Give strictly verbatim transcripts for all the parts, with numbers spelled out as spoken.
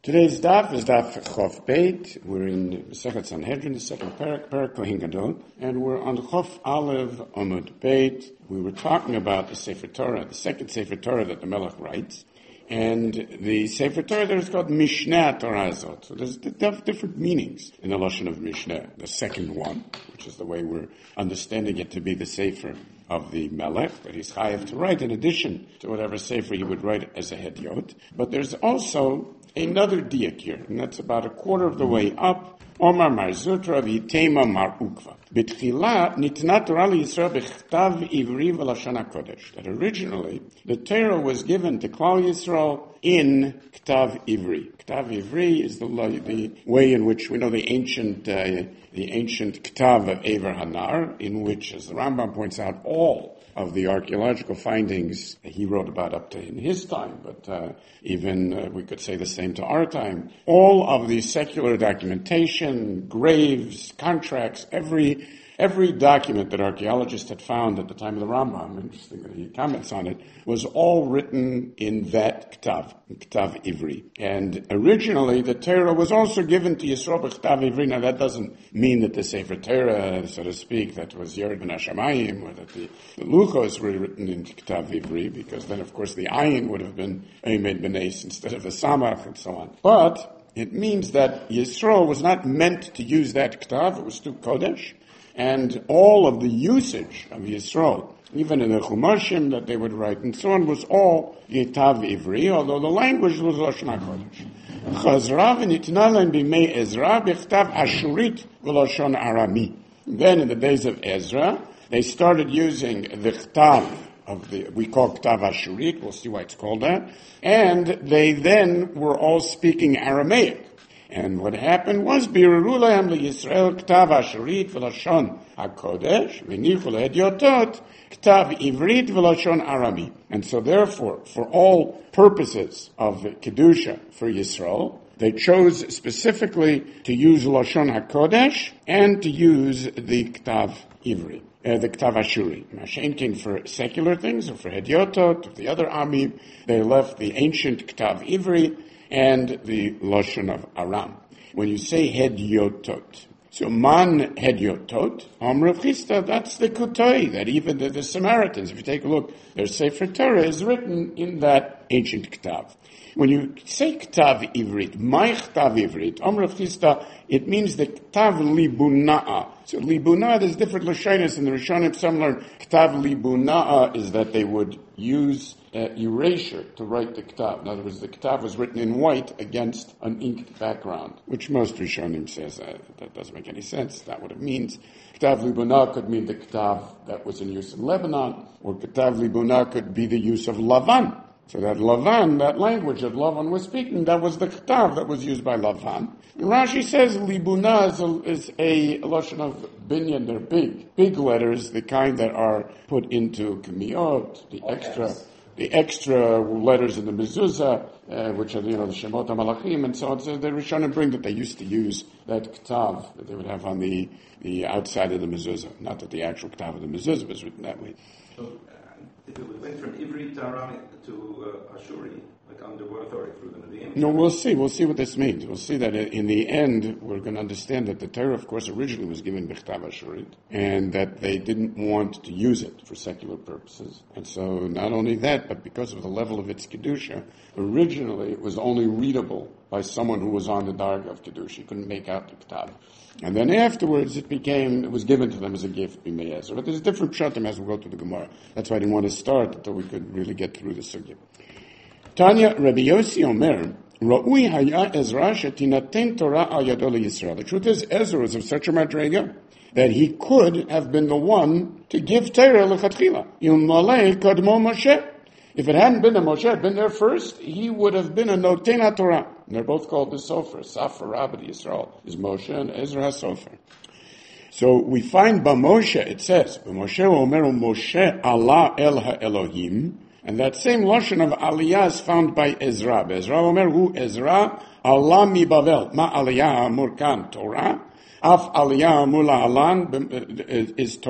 Today's daf is daf Chof Beit. We're in Masechet Sanhedrin, the second parak, parak Kohen Gadol, and we're on Chof Aleph Amud Beit. We were talking about the Sefer Torah, the second Sefer Torah that the Melech writes, and the Sefer Torah there is called Mishnah Torah Zot. So there's different meanings in the Lashon of Mishnah. The second one, which is the way we're understanding it to be the Sefer of the Melech, that he's chayav to write in addition to whatever Sefer he would write as a Hediot. But there's also another diak here, and that's about a quarter of the way up. Omar Mar Zutra v'Tema Mar Ukva. B'tchila nitna Torah lYisrael b'chtav ivri v'lashon hakodesh. That originally the Torah was given to Klal Yisrael in Ktav Ivri. Ktav Ivri is the, the way in which we know the ancient uh, the ancient Ktav of Ever Hanar, in which, as the Rambam points out, all of the archaeological findings he wrote about up to in his time, but uh, even uh, we could say the same to our time. All of the secular documentation, graves, contracts, every every document that archaeologists had found at the time of the Rambam, interesting that he comments on it, was all written in that Ktav, Ktav Ivri. And originally the Torah was also given to Yisroel b'Ktav Ivri. Now that doesn't mean that the Sefer Torah, so to speak, that was Yered ben Hashamayim, or that the, the Luchos were written in Ktav Ivri, because then of course the Ayin would have been Eimed Benes instead of the Samach and so on. But it means that Yisroel was not meant to use that Ktav, it was too Kodesh. And all of the usage of Yisroel, even in the Chumashim that they would write and so on, was all Yetav Ivri, although the language was Lashon HaKodesh. Chazra v'nitna lem b'mei Ezra b'chtav Ashurit v'lashon Arami. Then in the days of Ezra, they started using the Ktav of the, we call Ktav Ashurit, we'll see why it's called that, and they then were all speaking Aramaic. And what happened was, Biraru lahem liYisrael ktav ashurit v'lashon hakodesh v'nichu lehedyotot ktav ivrit v'lashon arami. And so therefore, for all purposes of Kedusha for Yisrael, they chose specifically to use Lashon HaKodesh and to use the Ktav Ivri, uh, the Ktav Ashuri. Mashenkin for secular things, or for Hedyotot, or the other Ami, they left the ancient Ktav Ivri and the Lashon of Aram. When you say Hedyotot, so man Hedyotot, Amr Chista, that's the Kutoi, that even the, the Samaritans, if you take a look, their Sefer Torah is written in that ancient Ktav. When you say Ktav Ivrit, my Ktav Ivrit, Amr Chista, it means the Ktav Libuna'a. So Libuna'a, there's different Lashonis in the Rishonim. Some learn Ktav Libuna'a is that they would use Uh, erasure to write the Ktav. In other words, the Ktav was written in white against an inked background, which most Rishonim says uh, that doesn't make any sense. That's what it means. Ktav Libuna could mean the Ktav that was in use in Lebanon, or Ktav Libuna could be the use of Lavan. So that Lavan, that language that Lavan was speaking, that was the Ktav that was used by Lavan. And Rashi says Libuna is a, is a lashon of binyan. They're big, big letters, the kind that are put into Kemiot, the extra... the extra letters in the mezuzah, uh, which are, you know, the Shemot HaMalachim and so on. So the Rishonim bring that they used to use that Ktav that they would have on the, the outside of the mezuzah. Not that the actual Ktav of the mezuzah was written that way. So, uh, if it went from Ivri to Arami to uh, Ashuri, like under what authority? Through the Nevi'im? No, we'll see. We'll see what this means. We'll see that in the end, we're going to understand that the Torah, of course, originally was given B'chtav Ashurit, and that they didn't want to use it for secular purposes. And so, not only that, but because of the level of its Kedusha, originally it was only readable by someone who was on the Darga of Kedusha. You couldn't make out the Ktav. And then afterwards, it became, it was given to them as a gift, B'mei Ezra. But there's different pshatim as we go through the Gemara. That's why I didn't want to start until we could really get through the sugya. Tanya Rabbi Yossi Omer, Ra'ui haya Ezra shetinaten Torah al yado Yisrael. The truth is, Ezra was of such a madrega that he could have been the one to give Torah lechatchila. Ilmalei kadmo Moshe. If it hadn't been that Moshe had been there first, he would have been a noten Torah. And they're both called the Sofer. Safar Rabbi Yisrael is Moshe and Ezra Sofer. So we find by Moshe, it says, Moshe Omeru Moshe Allah El HaElohim. And that same lashon of aliyah is found by Ezra. Ezra Omer Hu Ezra Allah mi Bavel. Ma aliyah amur kan Torah. Af aliyah amur la'alan is Torah.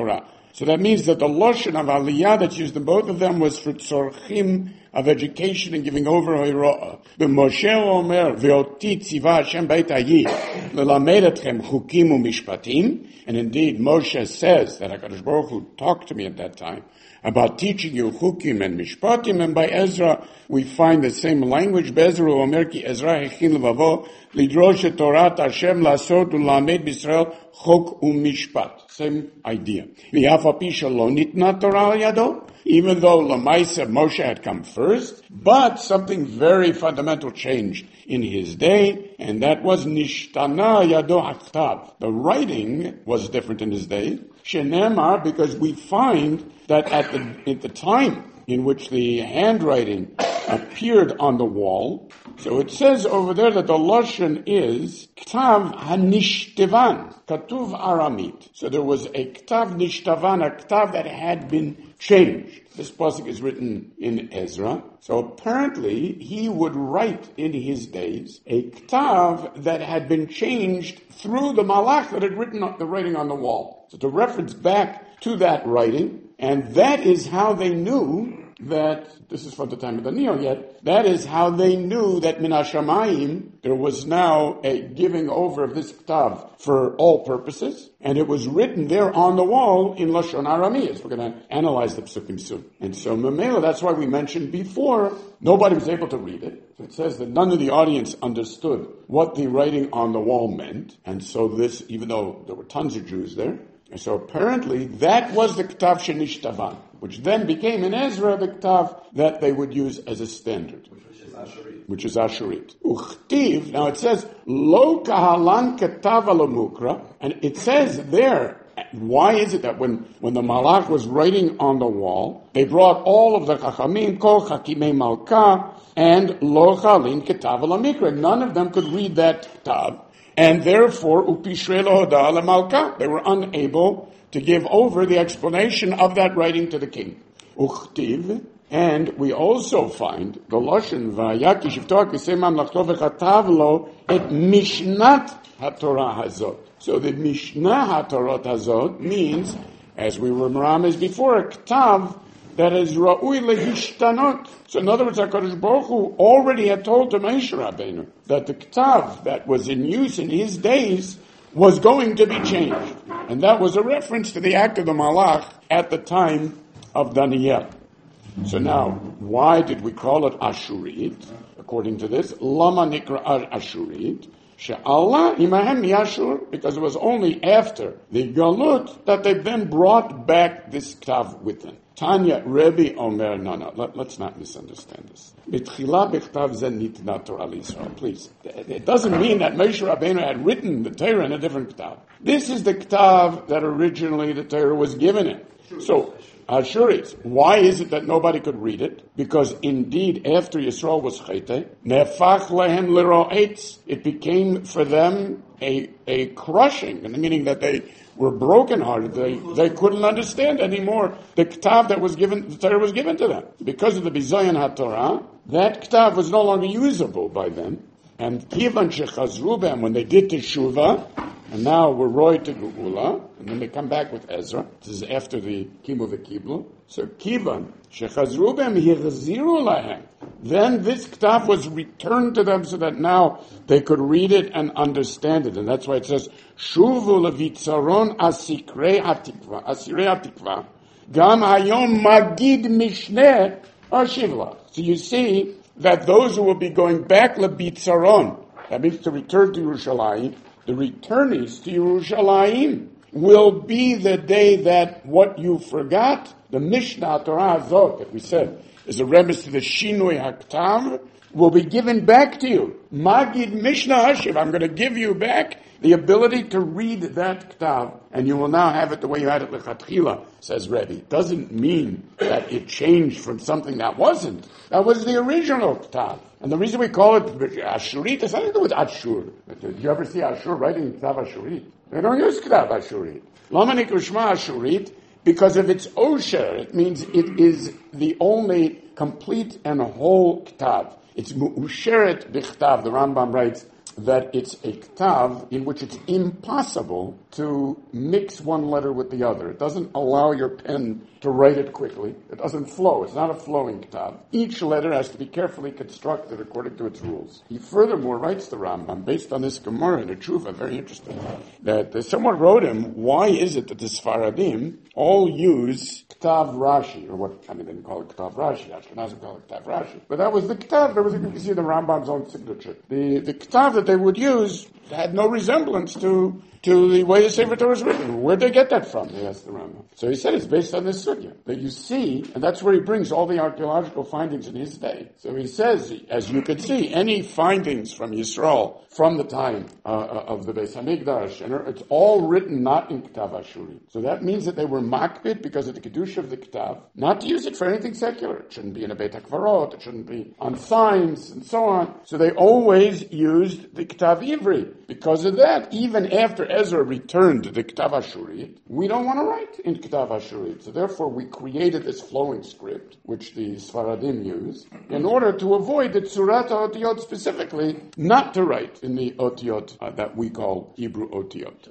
So that means that the Loshen of Aliyah that's used in both of them was for tzorchim of education and giving over Hoira'ah. Moshe Omer, Ve'oti tziva Hashem beit hayi, lelamed etchem chukim u'mishpatim. And indeed, Moshe says that HaKadosh Baruch Hu talked to me at that time about teaching you chukim and mishpatim, and by Ezra we find the same language. Be'ezra Omer ki Ezra hechin levavo, lidrosh et Torat Hashem lasot u'lamed b'Yisrael chok u'mishpat. Same idea. V'yafapi shelo nitna Torah al yado, even though Lamaisa Moshe had come first, but something very fundamental changed in his day, and that was Nishtana Yado Haktav. The writing was different in his day. Shenemar, because we find that at the, at the time in which the handwriting appeared on the wall, so it says over there that the Lashon is Ktav HaNishtavan, Katuv Aramit. So there was a Ktav Nishtavan, a Ktav that had been changed. This pasuk is written in Ezra. So apparently he would write in his days a Ktav that had been changed through the Malach that had written the writing on the wall. So to reference back to that writing, and that is how they knew that, this is from the time of Daniel yet, that is how they knew that Min HaShamayim, there was now a giving over of this Ktav for all purposes, and it was written there on the wall in Lashon Aramiyas. We're going to analyze the Psukim soon. And so Memela, that's why we mentioned before, nobody was able to read it. So it says that none of the audience understood what the writing on the wall meant, and so this, even though there were tons of Jews there, and so apparently that was the Ktav Shenishtavan, which then became in Ezra the Ktav that they would use as a standard. Which is Asherit. Which is Asherit. Uchtiv, now it says, Lo kahalan ketav alamukra, and it says there, why is it that when, when the Malach was writing on the wall, they brought all of the Chachamim, Kol Chakimei Malka, and Lo chalin ketav alamikra. None of them could read that Ktav. And therefore, upishrei lo hoda lemalka, they were unable to give over the explanation of that writing to the king. Uchtiv, and we also find the Lashon vayaki shivtoa kisei mamlachto v'chatav lo et mishnat haTorah hazot. So the mishnah haTorah hazot means, as we were merames before, a ktav that is ra'ui lehishtanot. So in other words, HaKadosh Baruch Hu already had told to Moshe Rabbeinu that the ktav that was in use in his days was going to be changed. And that was a reference to the act of the Malach at the time of Daniel. So now, why did we call it Ashurit? According to this, Lama Nikra Ashurit. She'Allah imahem Yashur, because it was only after the Galut that they then brought back this ktav with them. Tanya Rebbe Omer, no, no, let, let's not misunderstand this. B'tchila b'chtav ze nitna Torah l'Yisrael, please. It doesn't mean that Moshe Rabbeinu had written the Torah in a different ktav. This is the ktav that originally the Torah was given in. So, Ashurit, why is it that nobody could read it? Because indeed, after Yisrael was chayte, nefach lehem liro'etz, it became for them a a crushing, in the meaning that they were brokenhearted. They they couldn't understand anymore the ktav that was given, the Torah was given to them. Because of the bizayon haTorah, that ktav was no longer usable by them. And kivan shechazru b'hem, when they did teshuvah, and now we're roy to Geula, and then they come back with Ezra. This is after the Kimu v'Kiblu. So kivan shechazru b'hem yechziru lahem. Then this ktav was returned to them so that now they could read it and understand it. And that's why it says, Shuvu levitzaron asikrei hatikva, asirei hatikva, gam hayom magid mishneh ashivla. So you see that those who will be going back lebitzaron, that means to return to Yerushalayim, the returnees to Yerushalayim, will be the day that what you forgot, the Mishnah Torah Hazot that we said is a reference to the Shinui HaKtav, will be given back to you. Magid Mishnah Hashiv, I'm going to give you back the ability to read that Ktav, and you will now have it the way you had it Lechatchila, says Rebbe. It doesn't mean that it changed from something that wasn't. That was the original Ktav. And the reason we call it Ashurit has nothing to do with Ashur. Did you ever see Ashur writing Ktav Ashurit? They don't use Ktav Ashurit. Lama nikra shma Ashurit, because of its osher, it means it is the only complete and whole Ktav. It's mu'usheret b'chtav. The Rambam writes that it's a ktav in which it's impossible to mix one letter with the other. It doesn't allow your pen to write it quickly. It doesn't flow. It's not a flowing ktav. Each letter has to be carefully constructed according to its rules. He furthermore writes the Rambam, based on this Gemara in a Tshuva, very interesting, that someone wrote him, why is it that the Sfaradim all use Ktav Rashi, or what, I mean, they didn't call it Ktav Rashi, Ashkenazim call it Ktav Rashi, but that was the Ktav, that was, you can see the Rambam's own signature. The, the Ktav that they would use had no resemblance to to the way the Sefer Torah is written. Where'd they get that from? They asked the Rambam. So he said it's based on this sugya that you see, and that's where he brings all the archaeological findings in his day. So he says, as you could see, any findings from Yisrael from the time uh, of the Beis Hamikdash, and it's all written not in Ktav Ashuri. So that means that they were makbid because of the kedusha of the Ktav, not to use it for anything secular. It shouldn't be in a Beit HaKvarot. It shouldn't be on signs and so on. So they always used the Ktav Ivri. Because of that, even after Ezra returned the Ktav Ashurit, we don't want to write in Ktav Ashurit. So therefore we created this flowing script, which the Sfaradim use, in order to avoid the Tzurat HaOtiyot specifically, not to write in the Otiyot uh, that we call Hebrew Otiyot.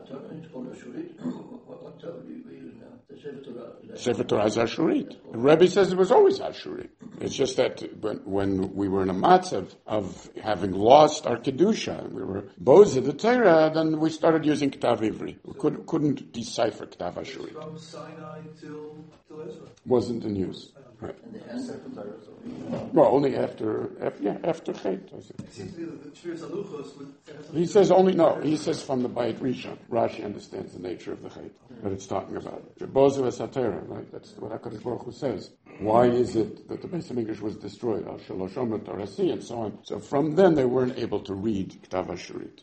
Sefer Torah is Ashurit. The Rebbe says it was always Ashurit. It's just that when, when we were in a matzav of having lost our Kedusha, we were boza the Torah, then we started using Ktav Ivri. We could, couldn't decipher Ktav Ashurit. From Sinai till, till Ezra. Wasn't in use. Right. Well, only after, after yeah, after Chet. I it seems to be that the Shviras Haluchos would... He says only, no, he says from the Bayit Rishon. Rashi understands the nature of the Chet that it's talking about. Bozu Esatera, right? That's what HaKadosh Baruch Hu says. Why is it that the Beis HaMikdash was destroyed? Al Shaloshom Torasi and so on. So from then they weren't able to read Ktav Ashurit.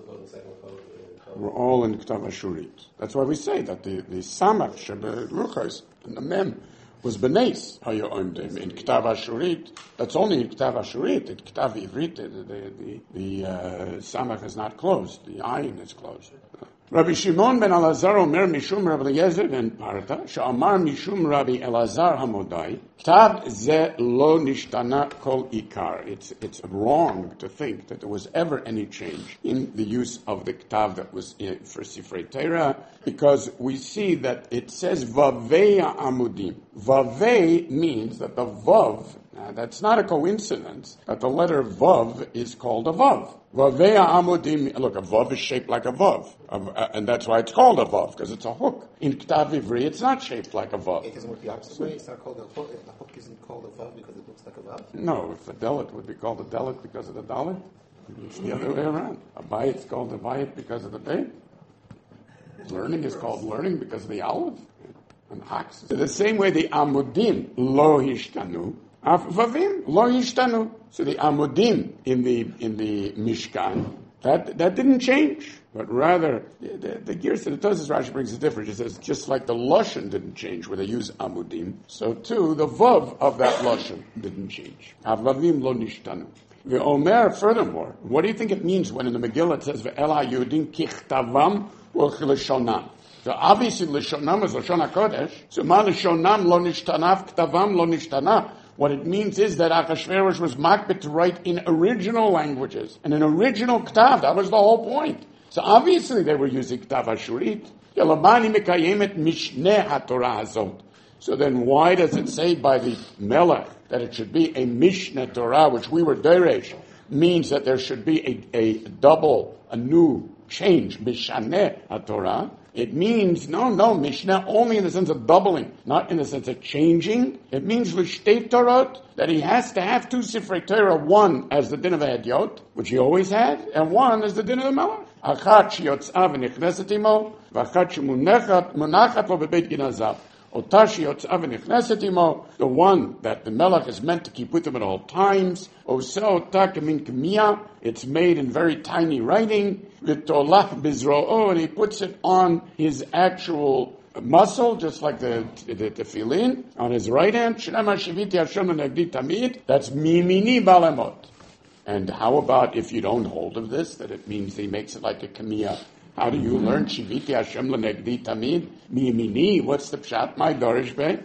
We're all in Ktav Ashurit. That's why we say that the, the Samach, Shebe Ruchos, and the Mem, was Benes, in Ktav Ashurit. That's only in Ktav Ashurit. In Ktav Ivrit, the, the, the, the uh, Samach is not closed. The Ayin is closed. Rabbi Shimon ben Elazar Omer Mishum Rabbi Eliezer ben Parta, Sha'amar Mishum Rabbi Elazar Hamodai, Ktav ze lo nishtana kol ikar. It's, it's wrong to think that there was ever any change in the use of the Ktav that was in, for Sifrei Torah, because we see that it says Vavei Amudim. Vavei means that the Vav, now that's not a coincidence, that the letter Vav is called a Vav. Vavei Amudim, look, a Vav is shaped like a Vav, uh, and that's why it's called a Vav, because it's a hook. In Ktav Ivri, it's not shaped like a Vav. It doesn't work the opposite way. It's not called a hook. The hook isn't called a Vav because it looks like a Vav. No, if a Dalet would be called a Dalet because of the Dalet, it's the other way around. A Bayit's called a Bayit because of the Bayit. Learning is called learning because of the Aleph. An ox. The same way the Amudim lo hishtanu, Vavim lo hishtanu. So the Amudim in the in the Mishkan, that that didn't change, but rather the the, the gears to the Tosas Rashi brings a difference. It says just like the Lashon didn't change where they use Amudim, so too the Vav of that Lashon didn't change. Avavim lo nishtanu. The Omer, furthermore, what do you think it means when in the Megillah it says ve'el ha'yudim kichtavam u'chilashonam? So obviously Lishonam is Lashon HaKodesh. So ma Lishonam lo nishtanav, Ktavam lo nishtana. What it means is that Achashverosh was makbid to write in original languages. And in original Ktav, that was the whole point. So obviously they were using Ktav Ashurit. Yalabani mekayemet mishneh haTorah hazot. So then why does it say by the Melech that it should be a Mishneh Torah, which we were Deresh, means that there should be a, a double, a new change, Mishneh HaTorah? It means, no, no, Mishnah only in the sense of doubling, not in the sense of changing. It means L'shtei Torot, that he has to have two Sifrei Torah, one as the din of Hediot, which he always had, and one as the din of the Melech. Achat sheyotzah v'nichneset imo, v'achat shemunachat lo bebeit ginazav. Otashi yotzah v'nichneset imo, the one that the Melech is meant to keep with him at all times. Oseh otah kamin k'miyah, it's made in very tiny writing. V'tolach bizro'o, and he puts it on his actual muscle, just like the the tefillin, on his right hand. Shnema shiviti Hashem l'negdi tamid, that's mimini balemot. And how about if you don't hold of this, that it means he makes it like a kamiyah? How do you learn Shiviti Hashem l'negdi tamid? Mimini, what's the pshat? My dorish bey?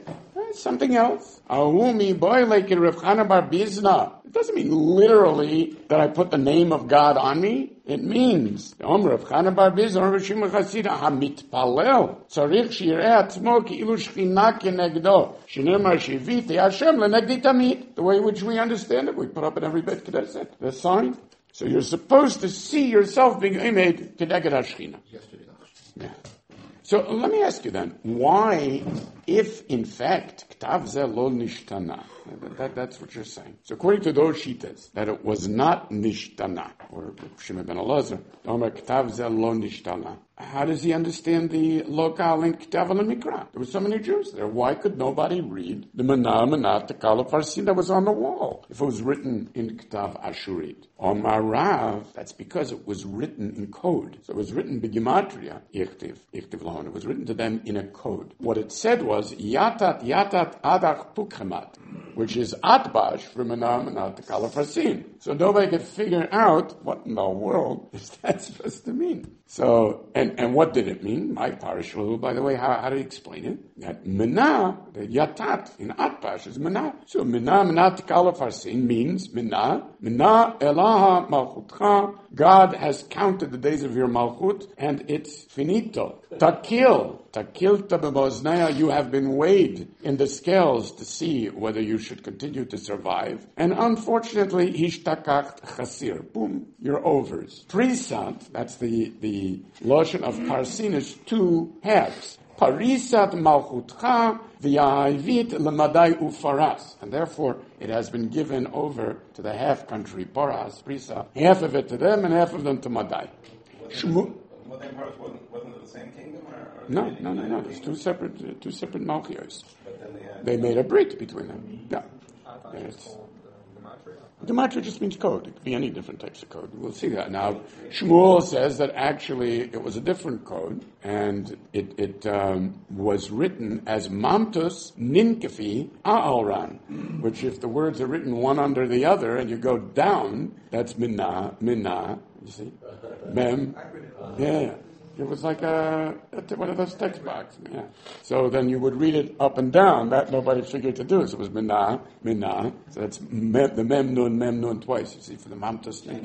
it's something else. Ahumi boy like Rav Chana bar Bizna. It doesn't mean literally that I put the name of God on me. It means, Omer of Chana bar Bizna, Rav Shimon Chasida, hamitpalel, tzarich shireh atzmo ki'ilu shchina kenegdo, shenemar shiviti Hashem lenegdi tamid. The way in which we understand it, we put up in every Beit Knesset, the sign. So you're supposed to see yourself being made keneged Hashchina. Yeah. So let me ask you then, why, if in fact, Ktav Zeh lo nishtana, that, that's what you're saying. So according to those shitas, that it was not nishtana, or Shimon ben Elazar, Omer Ktav Zeh lo nishtana. How does he understand the lokal in Ktav al-Mikra? There were so many Jews there. Why could nobody read the Mana Manat Tekal Farsin that was on the wall if it was written in Ktav Ashurit? Omar Rav, that's because it was written in code. So it was written b'gematria, Ichtiv, Ichtiv Lahon. It was written to them in a code. What it said was, Yatat, Yatat, Adach Pukhamat, which is Atbash from Mana Manat Tekal Farsin. So nobody could figure out what in the world is that supposed to mean. So, and, and what did it mean? My parashah, by the way, how, how do you explain it? That Mina, the Yatat in Atbash is Mina. So Mina, Mina Tikala Farsin means Mina, Mina Elaha Malchutcha. God has counted the days of your Malchut and it's finito. Takil, Takil Tababosnaya, you have been weighed in the scales to see whether you should continue to survive. And unfortunately, Hishtakakt Chasir. Boom, you're overs. Prisat, that's the, the lotion of Parsin, is two halves. Parisat Malchutcha v'yahivit lemadai ufaras. And therefore, it has been given over to the half country, Paras, Prisa. Half of it to them and half of them to Madai. Shmu. Madai Paras wasn't, wasn't it the same kingdom? Or, or no, no, no, no. There's two separate, uh, two separate Malchios. But then they, had they made a brit between them. Yeah. I thought it was called uh, Gematria. Gematria just means code. It could be any different types of code. We'll see that. Now, Shmuel says that actually it was a different code, and it, it um, was written as Mamtus Ninkefi A'alran, which if the words are written one under the other and you go down, that's Minna, Minna, you see? Mem. Yeah. It was like a, a one of those text boxes. Yeah. So then you would read it up and down. That nobody figured to do. So it was minah, minah. So that's me, the mem nun, mem nun twice. You see, for the mamtas thing.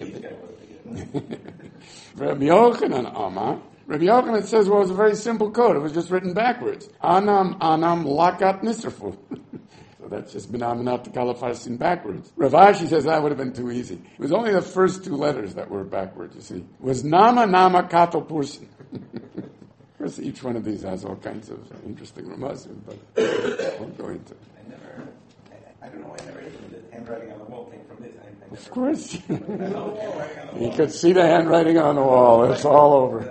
Rabbi Yochanan Amar. Rabbi Yochanan says, well, it was a very simple code. It was just written backwards. Anam, anam, lakat nisrafu. So that's just minah, minah, tekala farsin backwards. Rav Ashi says that would have been too easy. It was only the first two letters that were backwards, you see. It was nama, nama, kato, pursin. Of course, each one of these has all kinds of interesting ramazim, but I won't go into it. I never, I, I don't know why I never even did handwriting on the wall came from this. I, I never, Of course. I know the handwriting on the You wall. could see the handwriting on the wall. It's all over.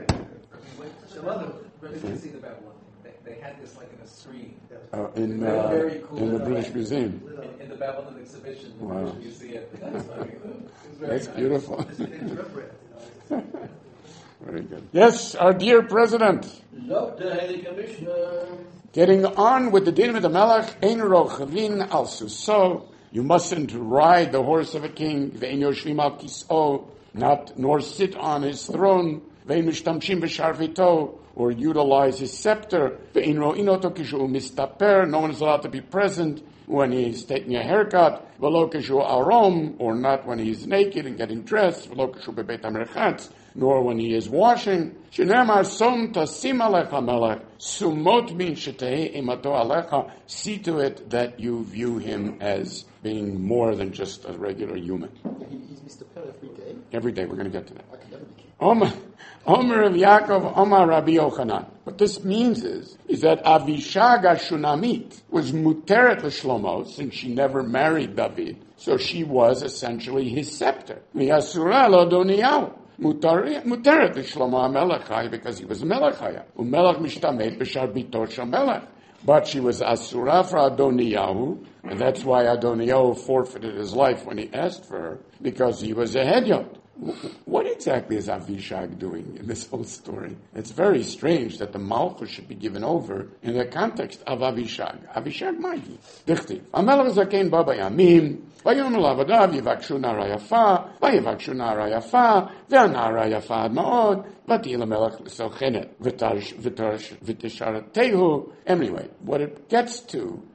Some other, but you can see the Babylon. They, they had this like in a screen. Uh, in, Very, uh, very cool. in the British Museum. In, in the Babylon exhibition, Wow. you see it. That's, I mean, it's very That's nice. beautiful. It's interpreted, you know. Very good. Yes, our dear president. Doctor Haley Commissioner. Getting on with the din of the Melech, Ein rochavin al suso. You mustn't ride the horse of a king. Ve'ein yoshvim al kis'o. Not, nor sit on his throne. Ve'ein mishtamshim b'sharvito. Or utilize his scepter. Ve'ein ro'inoto kishu mistaper. No one is allowed to be present when he's taking a haircut. V'lo kishu arom. Or not when he's naked and getting dressed. V'lo kishu bebeit hamerchatz. Nor when he is washing. Shenemar som tasim alecha melech, sumot min shetei imato alecha. See to it that you view him as being more than just a regular human. He, he's Mister Per every day. Every day, we're going to get to that. I can never be king. Omer, Omer of Yaakov, Omer Rabbi Yochanan. What this means is, is that Avishag Shunamit was muteret l'shlomo, since she never married David, so she was essentially his scepter. V'yasura lo Doniyahu. Muteret l'shlomo HaMelech, because he was a Melechaya. U'melech mishtamed b'shar bito shel melech. But she was asura for Adoniyahu, and that's why Adoniyahu forfeited his life when he asked for her, because he was a hedyot. What exactly is Avishag doing in this whole story? It's very strange that the Malchus should be given over in the context of Avishag. Avishag Magi. Dichtiv. Amelech zakein ba bayamim, vayom lavadav yivakshu nara yafa, vayivakshu nara yafa, ve'anara yafa ad ma'od, v'ti l'melech l'sochenet, v'tisharatehu. Anyway, what it gets to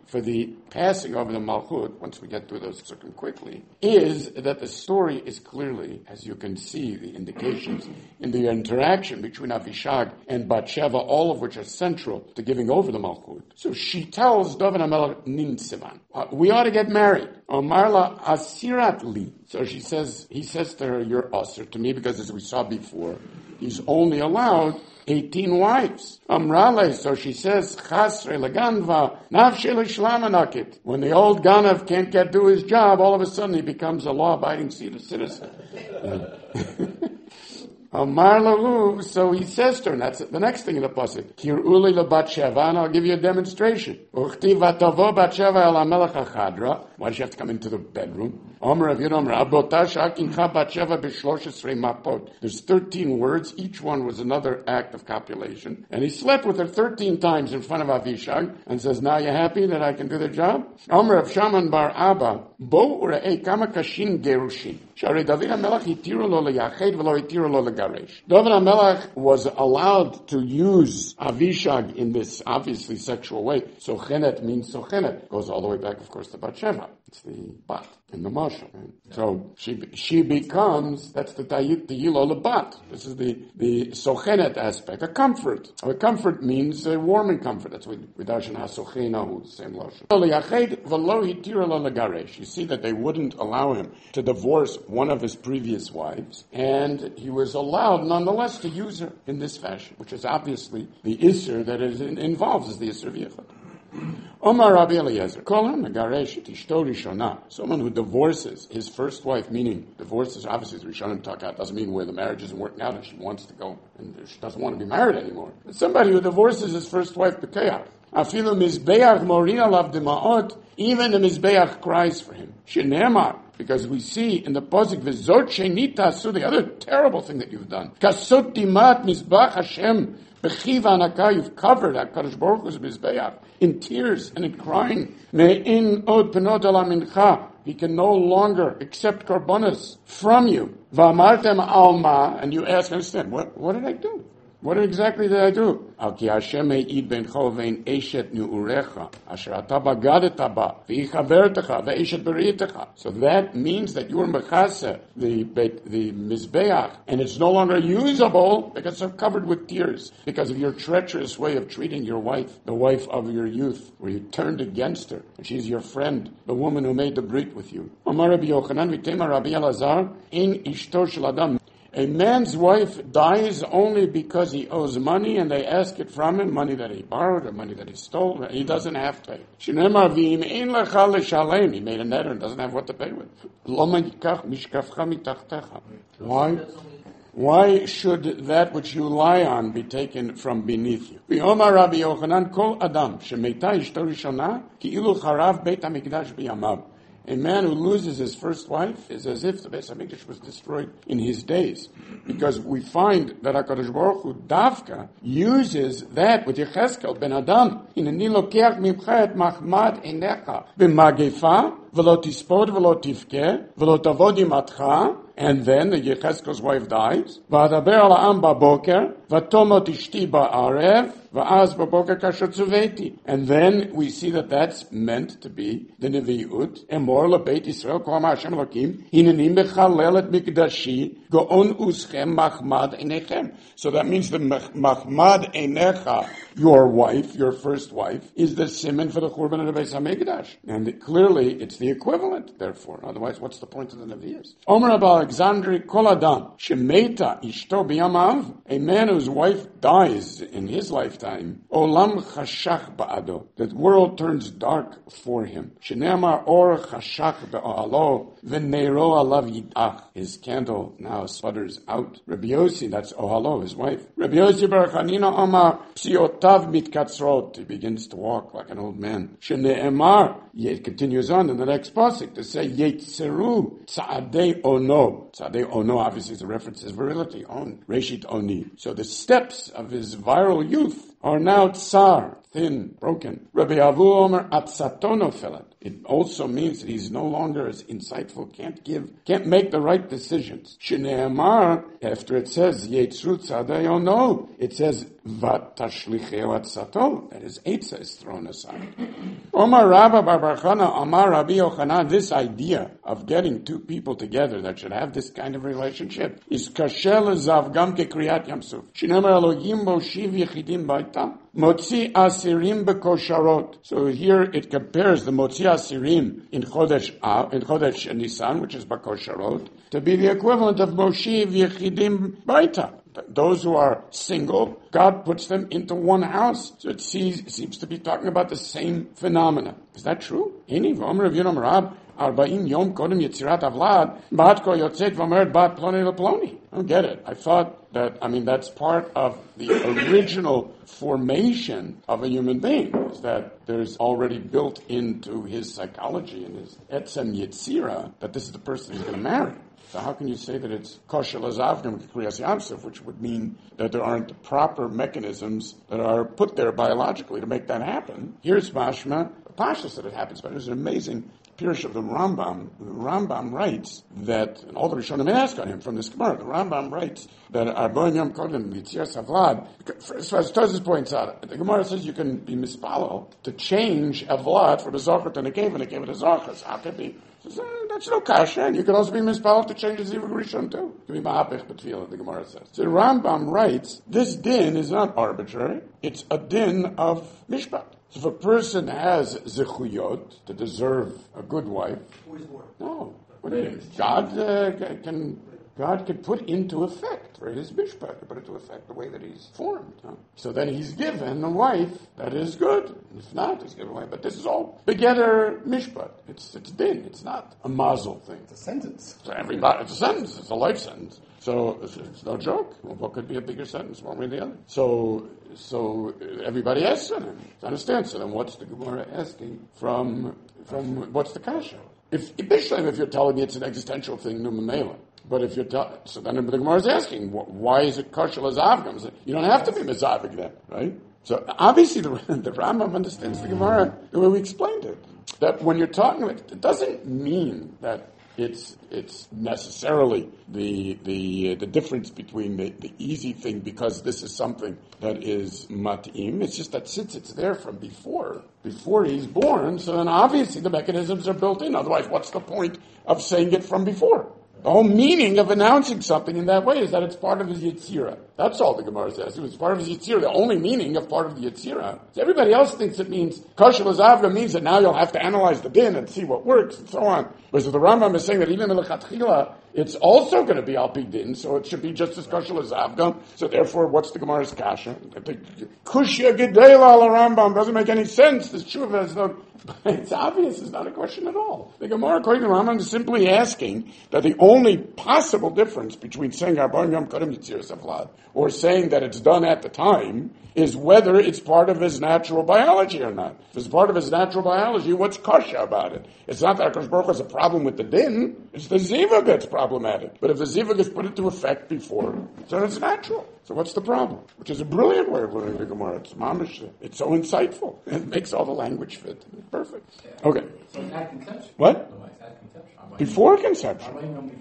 for the passing over the Malchut, once we get through those circum quickly, is that the story is clearly, as you can see, the indications in the interaction between Avishag and Bathsheba, all of which are central to giving over the Malchut. So she tells David HaMelech Ninsivan, uh, we ought to get married. Omarla Asirat Li. So she says, he says to her, you're usher to me, because as we saw before, he's only allowed eighteen wives. Amrale, so she says, Chasre leganva, nafshe l'shlamanakit. When the old Ganav can't get do his job, all of a sudden he becomes a law-abiding citizen. Amar lahu, so he says to her, and that's the next thing in the pasuk. Kir'uli leBathsheva, and I'll give you a demonstration. Uchti vatavo Bathsheva el hamelech achadra. Why does she have to come into the bedroom? Omer Rav Yidom Rabota shakincha Bathsheva b'shlosh esrei mapot. There's thirteen words. Each one was another act of copulation. And he slept with her thirteen times in front of Avishag and says, now you happy that I can do the job? Omer Rav Shaman bar Abba, bo ure'ei kama kashin gerushin. Shari David HaMelech hitiru lo leyached v'lo hitiru lo legaresh. David HaMelech was allowed to use Avishag in this obviously sexual way. Sochenet means sochenet. Goes all the way back, of course, to Bathsheba. It's the bat in the mashal. Right? Yeah. So she she becomes, that's the tayit tiyilo lebat. This is the, the sochenet aspect, a comfort. A comfort means a warm and comfort. That's what we darshan ha-sochenahu, the same lotion. You see that they wouldn't allow him to divorce one of his previous wives, and he was allowed nonetheless to use her in this fashion, which is obviously the isser that it involves, is the isser of yichud. Omar Rabbi Eliezer, someone who divorces his first wife, meaning divorces, obviously the Rishonim talk out, doesn't mean where the marriage isn't working out and she wants to go and she doesn't want to be married anymore. But somebody who divorces his first wife, Bekeach, Afilu Mizbeach Moria Lav Demaot, even the Mizbeach cries for him. Shenemar, because we see in the Pasuk, V'zot Shenita, so the other terrible thing that you've done. Kasot Timat Mizbach Hashem, Bechiva Anaka, you've covered HaKadosh Baruch Hu's Mizbeach in tears and in crying. Me'in od penot ala mincha, he can no longer accept korbanos from you. V'amartem alma, and you ask, understand, what, what did I do? What exactly did I do? Al ki Hashem me'id bencho ve'in eshet nu'urecha, asher ata bagadeta ba, v'ichabertecha, ve'eshet beritecha. So that means that you are mechase, the, the mizbeach, and it's no longer usable because it's covered with tears, because of your treacherous way of treating your wife, the wife of your youth, where you turned against her, and she's your friend, the woman who made the brit with you. Amar Rabbi Yochanan v'tema Rabbi Elazar, in ishto shel adam. A man's wife dies only because he owes money and they ask it from him, money that he borrowed or money that he stole. He doesn't have to pay. He made a netter and doesn't have what to pay with. Why? Why should that which you lie on be taken from beneath you? A man who loses his first wife is as if the Beis HaMikdash was destroyed in his days. Because we find that HaKadosh Baruch Hu Davka uses that with Yecheskel ben Adam. Hineni lokeach mimcha et machmad einecha b'magefa v'lo tispod v'lo tivke v'lo tavod imatcha. And then the Yecheskel's wife dies. V'adaber al ha'am ba'boker v'tomot ishti ba'arev v'az ba'boker kashotzuveti. And then we see that that's meant to be the Nevi'ut. Emor lebeit Yisrael kol ha'Hashem Elokim hineni mechalel et mikdashi go'on uschem machmad einechem. So that means the machmad einecha, your wife, your first wife, is the siman for the Churban of the Beis HaMikdash. And clearly it's the equivalent, therefore. Otherwise, what's the point of the Nevi'us? Omer Abba Alexandri Koladam, Shemeta Ishto B'yamav, a man whose wife dies in his lifetime, Olam Chashach Ba'ado, the world turns dark for him. Shenemar Or Chashach Be'ohalo, V'neiro Alav Yidach, his candle now sputters out. Rabbi Yossi, that's Ohalo, his wife. Rabbi Yossi Baruch Hanina Omar, Psiotav Mitkatzrot, he begins to walk like an old man. Shene'emar, it continues on in the next pasuk to say, Yetzeru Tzadei Ono. Tzadei Ono obviously is a reference to his virility, on Reshit Oni. So the steps of his viral youth are now tsar, thin, broken. Rabbi Avu Omer Atzatono Felat. it also means that he's no longer as insightful, can't give, can't make the right decisions. Shne'emar, after it says, Yetzru tzadayo, no, it says, Vat tashlicheu atzato, that his Eitzah is thrown aside. Omar Rabba bar bar Chana, Omar Rabbi Yochanan, this idea of getting two people together that should have this kind of relationship is kashel zavgam ke kriyat yamsuf. Shne'emar Elohim bo shiv yechidim baita. Motzi Asirim bekosharot. So here it compares the Motzi Asirim in Chodesh Av, in Chodesh Nisan, which is bakosharot, to be the equivalent of Moshiv Yechidim Baita. Those who are single, God puts them into one house. So it sees, it seems to be talking about the same phenomena. Is that true? Any Vomer of Yonam Rab, Arba'im Yom Kodem Yetzirat Avlad, Bat Ko Yotzet Vomer Bat Ploni LePloni. I don't get it. I thought that, I mean, that's part of the original formation of a human being, is that there's already built into his psychology and his etzem yetzira that this is the person he's going to marry. So how can you say that it's kosher lazavgam kriyas yamsuf, which would mean that there aren't the proper mechanisms that are put there biologically to make that happen? Here's mashma, Pasha said it happens, but there's an amazing Pirush of the Rambam. The Rambam writes that, and all the Rishonim ask on him from this Gemara, the Rambam writes that Arboim Yom Kodem Yitzias Avlad, as far as Tozes points out, the Gemara says you can be mispalel to change Avlad from a Zochar to a Nekev and a Nekev to Zochar. How could be? Says, eh, that's no kasha, and you can also be mispalel to change the Zivug Rishon too. It can be Ma'apech B'tfilah, the Gemara says. So the Rambam writes, this din is not arbitrary, it's a din of Mishpat. So if a person has zechuyot to deserve a good wife, no, what do you mean? God uh, can God can put into effect, right? His mishpat, put into effect the way that he's formed. Huh? So then he's given a wife that is good. If not, he's given a wife. But this is all begetter mishpat. It's it's din. It's not a mazel thing. It's a sentence. So everybody, it's a sentence. It's a life sentence. So it's, it's no joke. Well, what could be a bigger sentence, one way or the other? So so everybody asks on him to understand. So then, what's the Gemara asking from from what's the kasha? If if you're telling me it's an existential thing, no mamela. But if you're telling, so then the Gemara is asking, why is it kosher lazavgam? You don't have to be mezavig then, right? So obviously the, the Rambam understands the Gemara the way we explained it. That when you're talking about it, it doesn't mean that it's it's necessarily the the the difference between the, the easy thing because this is something that is mat'im. It's just that since it's there from before, before he's born, so then obviously the mechanisms are built in. Otherwise, what's the point of saying it from before? The whole meaning of announcing something in that way is that it's part of his Yetzirah. That's all the Gemara says. It was part of his Yetzirah. The only meaning of part of the Yetzirah. So everybody else thinks it means kosher l'zavga means that now you'll have to analyze the din and see what works and so on. Whereas the Rambam is saying that even in l'chatchila, it's also going to be al pi din, so it should be just as kosher l'zavga. So therefore, what's the Gemara's kasha? Kushya gedela al Rambam doesn't make any sense. This tshuva is no. It's obvious. It's not a question at all. The Gemara, according to Rambam, is simply asking that the only possible difference between saying Arbaim Yom Kodem Yitziras Avlad or saying that it's done at the time is whether it's part of his natural biology or not. If it's part of his natural biology, what's kosher about it? It's not that Akash Baruch Hu has a problem with the din. It's the zivug that's problematic. But if the zivug is put into effect before, then it's natural. So what's the problem? Which is a brilliant way of learning the Gemara. It's mamish. It's so insightful. It makes all the language fit. It's perfect. Okay. So it's at conception. What? No, it's at conception. Before conception.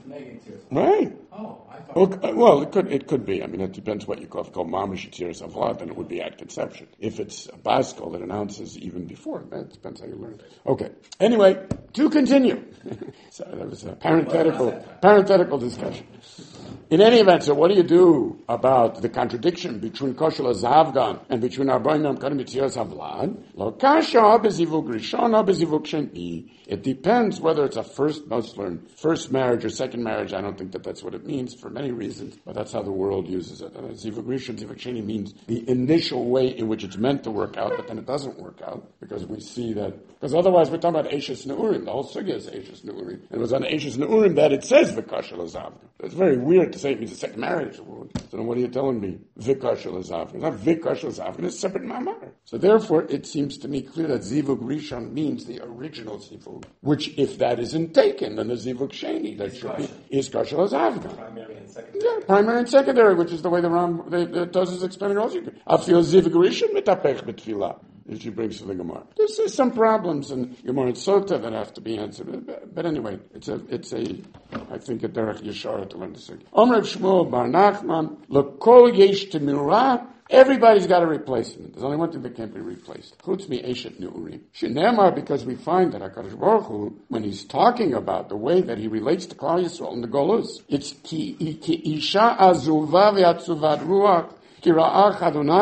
Right. Oh, I thought. Well, well, it could it could be. I mean, it depends what you call, call mamish yitziras avlad, then it would be at conception. If it's a baskol that announces even before, that depends how you learn it. Okay. Anyway, to continue. So that was a parenthetical parenthetical discussion. In any event, so what do you do about the contradiction between kosher l'zavgan and between Arbaim Yom Kodem Yitziras Avlad? Lo kasha bezivug rishon or bezivug sheni. It depends whether it's a first, most learned, first marriage or second marriage. I don't think that that's what it means for many reasons, but that's how the world uses it. Zivug rishon, zivug sheni means the initial way in which it's meant to work out, but then it doesn't work out because we see that, because otherwise we're talking about Eishes Neurim. The whole sugya is Eishes Neurim. And it was on Eishes Neurim that it says the kosher l'zavgan. It's very weird to say it means a second marriage. So then what are you telling me? Vikosher l'zavgan. It's not vikosher l'zavgan, it's a separate mamar. So therefore, it seems to me clear that zivug rishon means the original zivug, which if that isn't taken, then the zivug sheni, that should be, is kosher l'zavgan. Primary and secondary. Yeah, primary and secondary, which is the way the Ram, the, the Tozos explain it also. I feel zivug rishon mitapech betfilah. And she brings to the Gemara. There's, there's some problems in Gemara and Sota that have to be answered. But, but anyway, it's a, it's a, I think a derech yeshara to learn this thing. Omer Shmuel Bar Nachman, L'kol yesh temira. Everybody's got a replacement. There's only one thing that can't be replaced. Chutz mi eshet neurim. Shenemar, because we find that HaKadosh Baruch Hu, when he's talking about the way that he relates to Klal Yisrael in the Golus, it's ki, ki isha azuva ve'atzuvat ruach. What's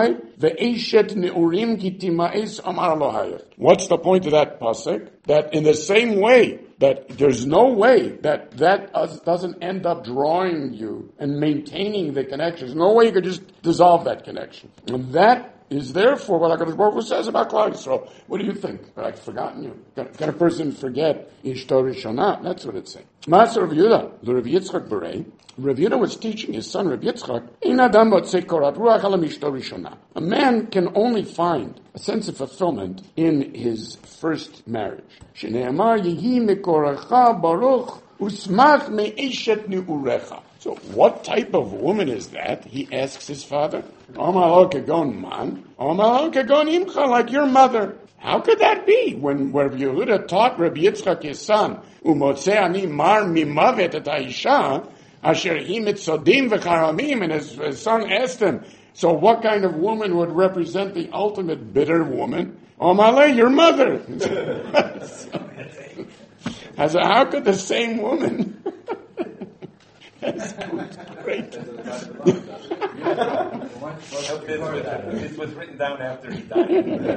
the point of that pasuk? That in the same way, that there's no way that that doesn't end up drawing you and maintaining the connection. There's no way you could just dissolve that connection. And that is therefore what HaKadosh Baruch Hu says about Klal Yisrael. What do you think? I've forgotten you. Can, can a person forget Ishto Rishonah? That's what it's saying. Master Rav Yehuda, the Rav Yitzchak Berei, Rav Yehuda was teaching his son Rav Yitzchak, Ein adam motzei korat ruach ala mishto rishonah. A man can only find a sense of fulfillment in his first marriage. Shneamar yehi mekoracha baruch usmach me'eshet neurecha. So what type of woman is that? He asks his father. Omar kagon man, Omar kagon imcha, like your mother. How could that be? When Rav Yehuda taught Rabbi Yitzchak his son, umotzei ani mar mimavet et ha'isha, asher hi mitzodim v'charamim, and his, his son asked him, so what kind of woman would represent the ultimate bitter woman? Omar, your mother. As a, how could the same woman? That's great. This was written down after he died.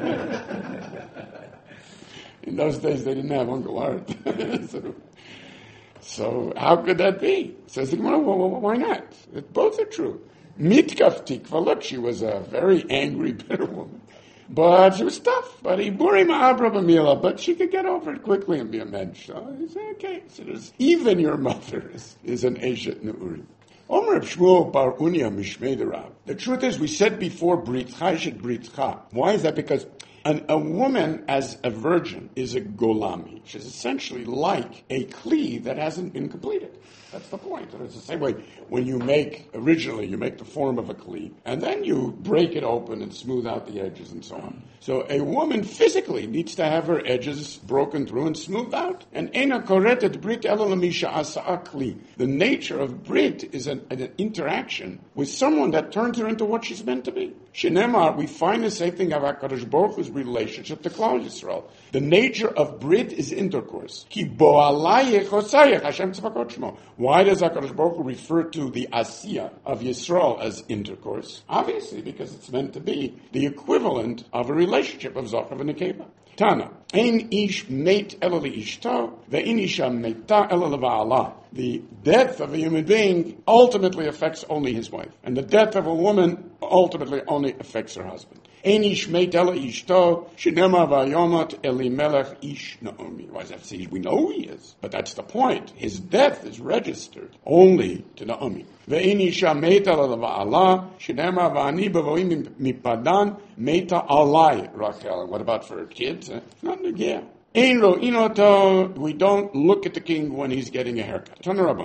In those days, they didn't have Uncle Art. so, so how could that be? Says the Gemara, well, well, why not? Both are true. Mitkaf Tikva, look, she was a very angry, bitter woman. But she was tough. But he burim abra b'mila. But she could get over it quickly and be a mensch. So he said, okay. So even your mother is, is an eshet neurim. Omer Shmuel Bar Unia Mishmei Derav. The truth is, we said before, Britcha eshet Britcha. Why is that? Because an, a woman as a virgin is a golami. She's essentially like a kli that hasn't been completed. That's the point. It's the same way when you make, originally you make the form of a kli, and then you break it open and smooth out the edges and so on. So a woman physically needs to have her edges broken through and smoothed out. And ena koretet brit elalamisha asa kli. The nature of brit is an, an interaction with someone that turns her into what she's meant to be. Shenemar, we find the same thing of HaKadosh Baruch Hu's relationship to Klal Yisrael. The nature of brit is intercourse. Ki bo alayech osayech Hashem tzvakot shmo. Why does HaKadosh Baruch Hu refer to the Asiyah of Yisrael as intercourse? Obviously, because it's meant to be the equivalent of a relationship of Zochav and Nekeva. Tana, ein ish meit ela li'ishto, ve'in isha meita ela leva'ala. The death of a human being ultimately affects only his wife, and the death of a woman ultimately only affects her husband. Ein ish meit ela ishto, shenema va'yomot Elimelech ish Naomi. Why does that say we know who he is? But that's the point. His death is registered only to Naomi. Ve'in isha meita ela leva'ala, shenema va'ani b'voim mipadan meita alai Rachel. And what about for her kids? Uh, not yeah. We don't look at the king when he's getting a haircut.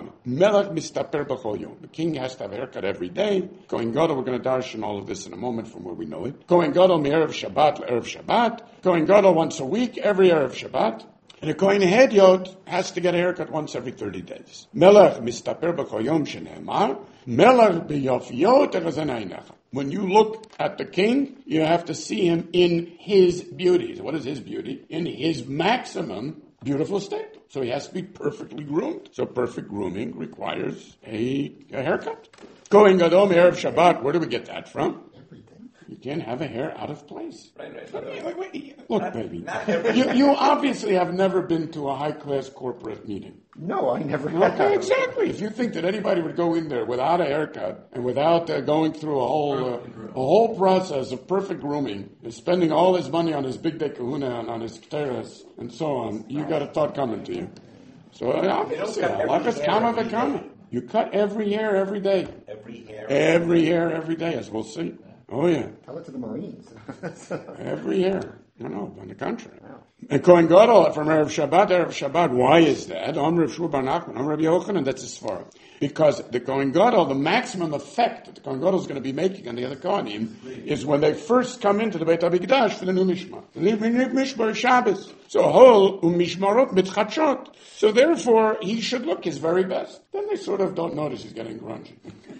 The king has to have a haircut every day. Kohen Gadol, we're going to darshan all of this in a moment from where we know it. Kohen Gadol, Erev Shabbat, Erev Shabbat. Kohen Gadol once a week, every Erev Shabbat. And a Kohen Hedyot has to get a haircut once every thirty days. Melech mistaper b'choyom shene'emar. Melech b'yofiyot echazenaynecha. When you look at the king, you have to see him in his beauty. What is his beauty? In his maximum beautiful state. So he has to be perfectly groomed. So perfect grooming requires a, a haircut. Kohen Gadol Erev Shabbat, where do we get that from? You can't have a hair out of place. Right, right. Wait, wait, wait. Look, baby, you, you obviously have never been to a high-class corporate meeting. No, I never have. Okay, exactly. If you think that anybody would go in there without a haircut and without uh, going through a whole uh, a whole process of perfect grooming, and spending all his money on his big day kahuna and on his terrace and so on, you got a thought coming to you. So uh, obviously, halakas kama v'kama. You cut every hair every day. Every hair. Every hair every day, as we'll see. Oh yeah. Tell it to the Marines. Every hair. No, no, on the contrary. Wow. And Kohen Gadol from Erev Shabbat, Erev Shabbat, why is that? Om Rav Shua bar Nachman, Om Rabbi Yochanan, that's his svara. Because the Kohen Gadol, the maximum effect that the Kohen Gadol is going to be making on the other Kohanim is when they first come into the Beit HaMikdash for the new Mishmar. The new Mishmar is Shabbos. So whole umishmarot mitchachot. So therefore, he should look his very best. Then they sort of don't notice he's getting grungy.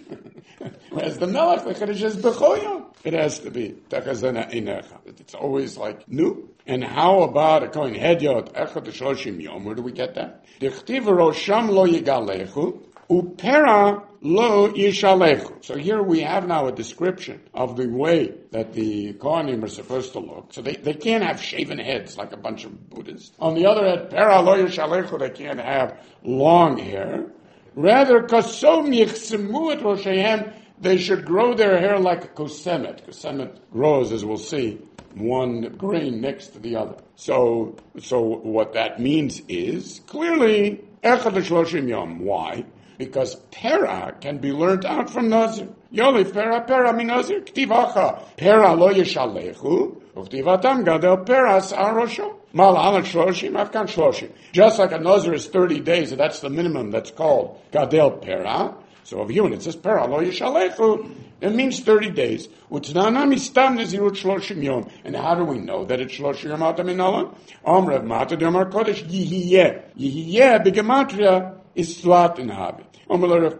Whereas the Melech, the Chedesh is B'choyom. It has to be Techazena Einecha. It's always like new. And how about a Kohen Hedyot Echad Shloshim Yom? Where do we get that? Dichtiv Rosham Lo Yigalechu Upera Lo Yishalechu. So here we have now a description of the way that the Kohanim are supposed to look. So they, they can't have shaven heads like a bunch of Buddhists. On the other hand, Pera Lo Yishalechu, they can't have long hair. Rather, Kasom Yichsemu Et Roshehem, they should grow their hair like a kosemet. Kosemet grows, as we'll see, one grain next to the other. So, so what that means is, clearly, Echad Shloshim Yom. Why? Because Pera can be learnt out from Nazir. Yoli, Pera, Pera, mi Nazir, Ktivacha. Pera lo yeshalechu, uvtivatam gadel peras arosho. Mal al shloshim, afkan shloshim. Just like a Nazir is thirty days, and that's the minimum that's called gadel pera. So over here, when it says pera lo yeshalechu, it means thirty days. Utnana mistam nezirut shloshim yom. And how do we know that it's shloshim yom atam inolam? Om Rav Mata de Amar Kodesh yihiyeh. Yihiyeh begematria is slat in habit. But,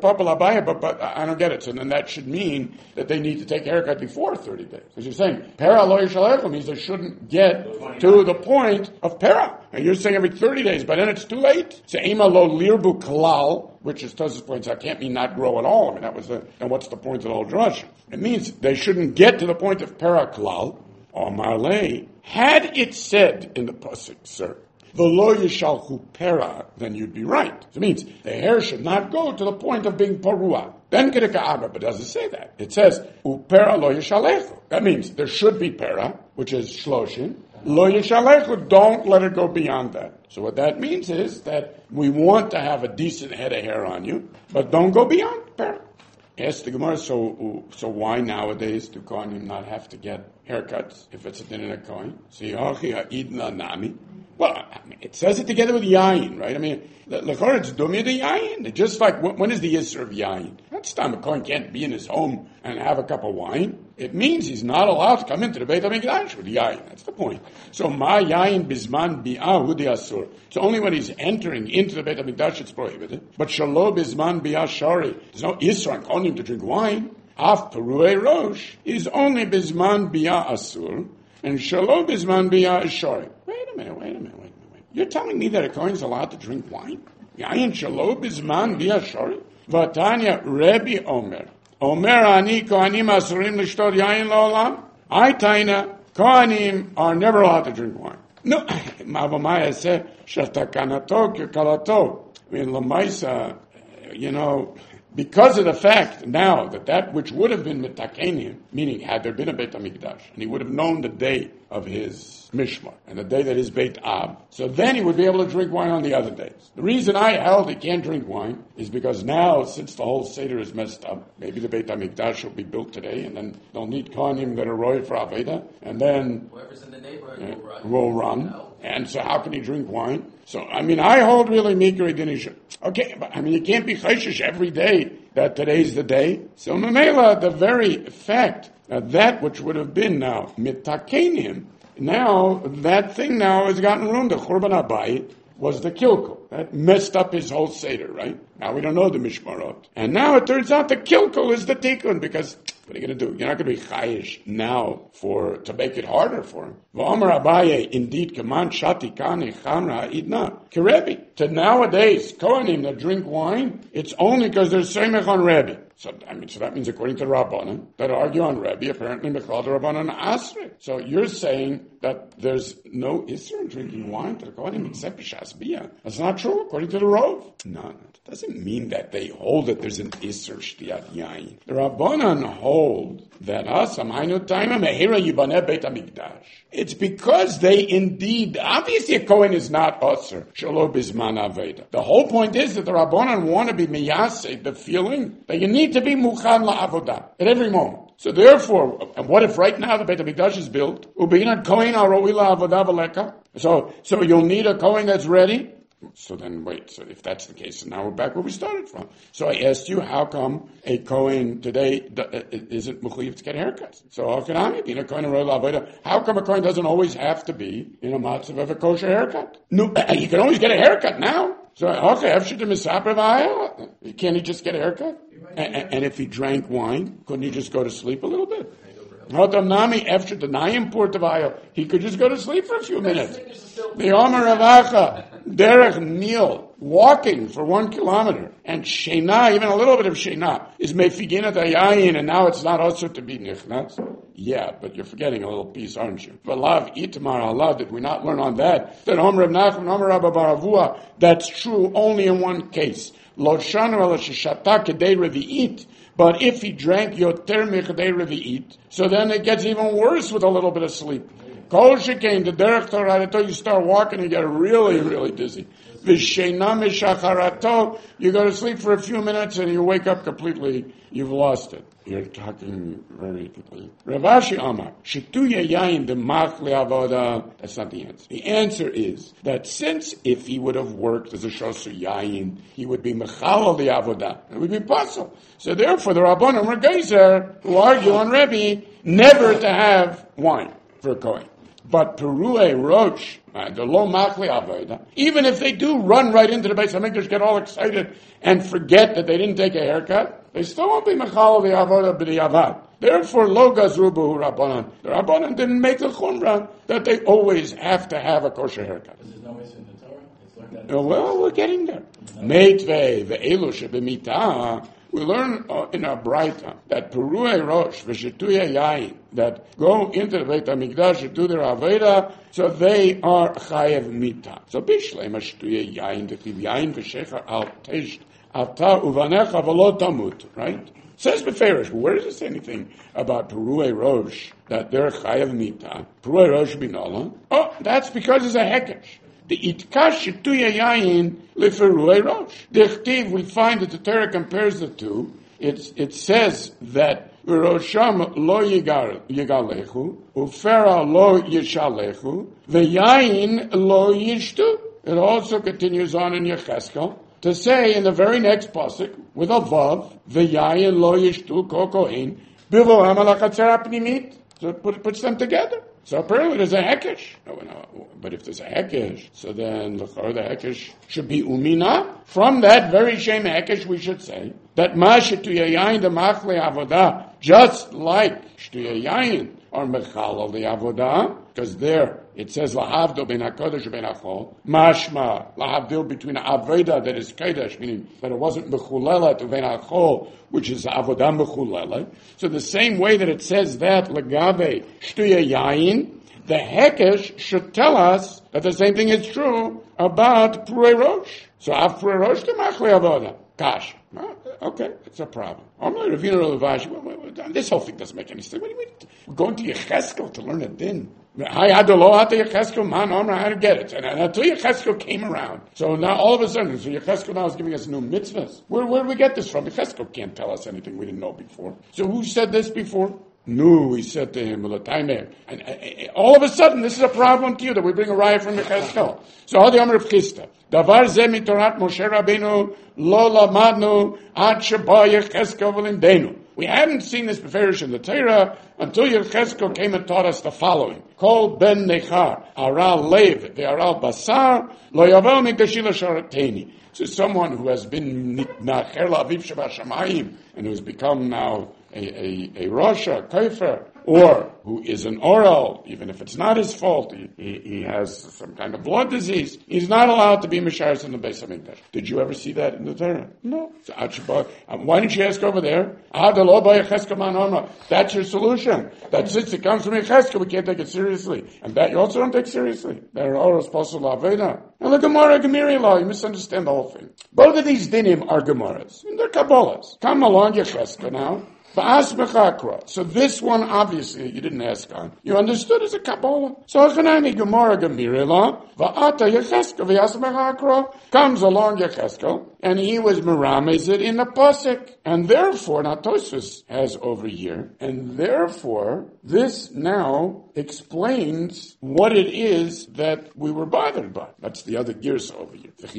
but I don't get it. So then that should mean that they need to take a haircut before thirty days. Because you're saying, Pera lo yishalechu means they shouldn't get to the point of Pera. And you're saying every thirty days, but then it's too late. So, Ema lo lirbu kalal, which is Tosis points out, can't mean not grow at all. I mean, that was the, and what's the point of the whole drush? It means they shouldn't get to the point of Pera kalal, or marlei. Had it said in the pasuk, sir, the lo yishalchu pera, then you'd be right. So it means the hair should not go to the point of being parua. Then kedeka abba, but doesn't say that. It says upera lo yishalechu. That means there should be pera, which is shloshim. Lo yishalechu, don't let it go beyond that. So what that means is that we want to have a decent head of hair on you, but don't go beyond pera. Ask the Gemara, so so why nowadays do Kohanim not have to get haircuts if it's a din in a Kohen? So yachi ha'idna nami. Well, I mean, it says it together with yayin, right? I mean, l'chor it's dumya the yayin. Just like, when is the yisr of yayin? That's time a Kohen can't be in his home and have a cup of wine. It means he's not allowed to come into the Beit HaMikdash with yayin. That's the point. So, ma yayin bisman bi'ah hudi asur. So only when he's entering into the Beit HaMikdash it's prohibited. But shalo bisman bi'ah shari. There's no isra on Kohanim to drink wine. Af peruei rosh is only bisman bi'ah asur. And shalo bisman bi'ah shari. Wait a minute, wait a minute, wait a minute, wait. You're telling me that a Kohen is allowed to drink wine? Yayin shalo bisman bi'ah shari? Vatanya Rebbe Omer. Omer ani Kohanim asurim l'shtot yayin la'olam. I taina, Kohanim are never allowed to drink wine. No, Mavamaya said, shatakanato kekalato. I mean, Lamaisa, you know, because of the fact now that that which would have been mitakenim, meaning had there been a Beit HaMikdash, and he would have known the day of his Mishmar, and the day that is Beit Ab, so then he would be able to drink wine on the other days. The reason I held he can't drink wine is because now, since the whole Seder is messed up, maybe the Beit HaMikdash will be built today, and then they'll need Kohanim that are roy for Aveda, and then whoever's in the neighborhood will run. Will run. And so how can he drink wine? So, I mean, I hold really Mikri Dinisha. Okay, but I mean, you can't be chayshish every day that today's the day. So, Mamela, the very fact that that which would have been now mitakenim, now that thing now has gotten ruined. The Churban Abayit was the kilkel. That messed up his whole Seder, right? Now we don't know the Mishmarot. And now it turns out the kilkel is the tikkun, because what are you going to do? You're not going to be chayish now for, to make it harder for him. V'omer Abaye, indeed, kaman shati kani chamra idna. Kerebi. To nowadays, Kohanim that drink wine, it's only because there's semech on Rebbe. So, I mean, so that means according to Rabbanan, that argue on Rebbe, apparently Mechal the Rabbanan Asre. So you're saying that there's no Isser in drinking wine to the Kohanim except B'shas Biyah. That's not true, according to the Rov. No, no. It doesn't mean that they hold that there's an Isser Shtiyat Yain. The Rabbanan hold that Asam Hainu Taima Mehira Yibaneh Beit HaMikdash. It's because they indeed, obviously a Kohen is not Asr, Shalo Bizman Aveda. The whole point is that the Rabbanan want to be miyaseh, the feeling that you need need to be muchan la'avodah at every moment. So therefore, what if right now the Beit HaMikdash is built? Ubinat kohen aroi la'avodah v'leka. So, so you'll need a kohen that's ready. So then wait, so if that's the case, now we're back where we started from. So I asked you, how come a Kohen today isn't mechuyev to get haircuts? So how can I be a Kohen aroi la'avodah? How come a Kohen doesn't always have to be in a matzav of a kosher haircut? No, you can always get a haircut now. So, okay, can't he just get a haircut? And, and if he drank wine, couldn't he just go to sleep a little bit? He could just go to sleep for a few minutes. The Omer Ravacha, Derech Nil, walking for one kilometer, and Shena, even a little bit of Shena, is Mefiginat Ayayin, and now it's not also to be Nichnas. Yeah, but you're forgetting a little piece, aren't you? V'lav Itamar Allah, did we not learn on that? That Omer Rav Nachman, Omer Rabba Baravua, that's true only in one case. Lo Shanu Ala Sheshata Kedei Revi'it. But if he drank yoter michdei revi'it, so then it gets even worse with a little bit of sleep. Kol shekain, the derech Torah, until you start walking and you get really, really dizzy. V'sheina mishacharato, you go to sleep for a few minutes and you wake up completely, you've lost it. You're talking very quickly. Rav Ashi Amar, Shituya yayin demach le'avoda. That's not the answer. The answer is that since if he would have worked as a shosu yayin, he would be mechal le'avoda. It would be possible. So therefore, the Rabbanim or Geyser, who argue on Rebbe, never to have wine for a kohen. But Peru'e Rosh, the lo machli avoda, even if they do run right into the Beis HaMikdash, get all excited and forget that they didn't take a haircut, they still won't be mechal the avoda b'diavad. Therefore, lo gazru b'hu Rabbanan. The Rabbanan didn't make the chumrah that they always have to have a kosher haircut. There's no way in the Torah. It's like that. Well, we're getting there. Meitvei ve'elu sheb'mitah. We learn uh, in our Braita that Peru'e Rosh v'shetuye yayin, that go into the Beit HaMikdash and do their Aveda, so they are chayev mita. So bishlei mashetuye yayin, d'chiv yayin v'shecher al tesht ata uvanecha v'lo tamut, right? Says Beferish, where does it say anything about Peru'e Rosh, that they're chayev mita? Peru'e Rosh binola? Oh, that's because it's a hekesh. The itkash shetuya yayin leferuei rosh. The chtiv, we find that the Torah compares the two. It's, it says that v'rosham lo yigalechu, ufera lo yishalechu, v'yayin lo yishtu. It also continues on in Yecheskel to say in the very next pasuk with a vav, v'yayin lo yishtu kol kohen bivoam ala chatzar hapnimit. So it puts them together. So apparently there's a hekesh. No, no, but if there's a hekesh, so then the hekesh should be umina. From that very same hekesh, we should say that ma shetuya yayin the machle avodah, just like shetuya yayin or mechal the avodah, because there it says lahavdil ben hakodesh ben hachol, mashma lahavdil between avodah that is kodesh, meaning that it wasn't mechulelet to ben hachol, which is avodah mechulelet. So the same way that it says that legabe shtuya yayin, the hekesh should tell us that the same thing is true about Peru'e Rosh. So av Peru'e Rosh to machle avodah. Gosh, okay, it's a problem. This whole thing doesn't make any sense. We're going to Yecheskel to learn a din. I had to lo to Yecheskel, man, I had to get it. And until Yecheskel came around, so now all of a sudden, so Yecheskel now is giving us new mitzvahs. Where, where did we get this from? Yecheskel can't tell us anything we didn't know before. So who said this before? No, he said to him, and uh, all of a sudden, this is a problem to you that we bring a riot from Yecheskel. So how the Amr of Chisda? Davar ze mitorat Moshe Rabbeinu lo lamadnu ad sheba Yecheskel v'limdenu. We hadn't seen this beferish in the Torah until Yecheskel came and taught us the following: Kol ben nechar aral lev ve'aral basar lo yavel mikdashila sharateni. So someone who has been nacher la'aviv shebashamayim and who has become now a, a, a Rasha, a Kaifer, or who is an oral, even if it's not his fault, he, he, he has some kind of blood disease, he's not allowed to be Misharis in the Beis HaMikdash. Did you ever see that in the Torah? No. So, why didn't you ask over there? That's your solution. That since it comes from Yecheskel, we can't take it seriously. And that you also don't take seriously. They're all responsible Aveda. And the Gemara, Gemiri law, you misunderstand the whole thing. Both of these dinim are Gemaras. And they're Kabbalahs. Come along, Yecheskel now. So this one, obviously, you didn't ask on. You understood as a Kabbalah. So Chanani Gemara Gemirila, Va'ata Yecheskel v'Yasmech comes along Yecheskel, and he was Merames it in the Pasuk. And therefore, now Tosfos has over here, and therefore, this now explains what it is that we were bothered by. That's the other gears over here. It's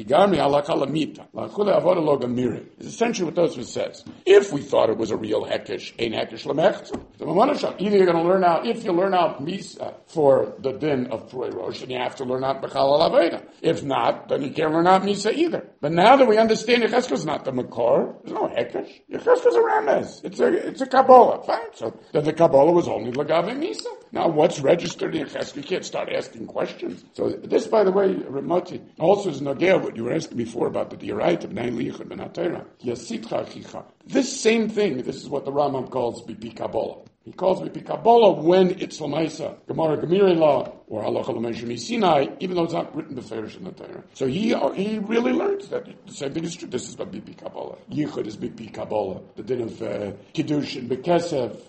essentially what Tosfos says. If we thought it was a real hekesh, ein hekesh lemechza. Either you're going to learn out, if you learn out Misa for the din of Purei Rosh, then you have to learn out Bechal Aveda. If not, then you can't learn out Misa either. But now that we understand Yecheskel is not the Makor, there's no hekesh. Yecheskel is a Ramez. It's a, it's a Kabbalah. Fine. So then the Kabbalah was only Lagave Misa. Now what's registered in Yecheskel? You can't start asking questions. So this, by the way, Ramoti, also is Nogea, what you were asking before about the Diyarayt of Nain Lichud Ben HaTorah. Yasitcha Achicha. This same thing, this is what the Rambam calls Bipi Kabbalah. He calls Bipi Kabbalah when it's Lamaisa, Gemara Gemiri Law, or Halacha L'Meshemi Sinai, even though it's not written beferish in the Torah. So he he really learns that the same thing is true. This is about Bipi Kabbalah. Yichud is Bipi Kabbalah. The din of uh, Kiddush and Bekesev.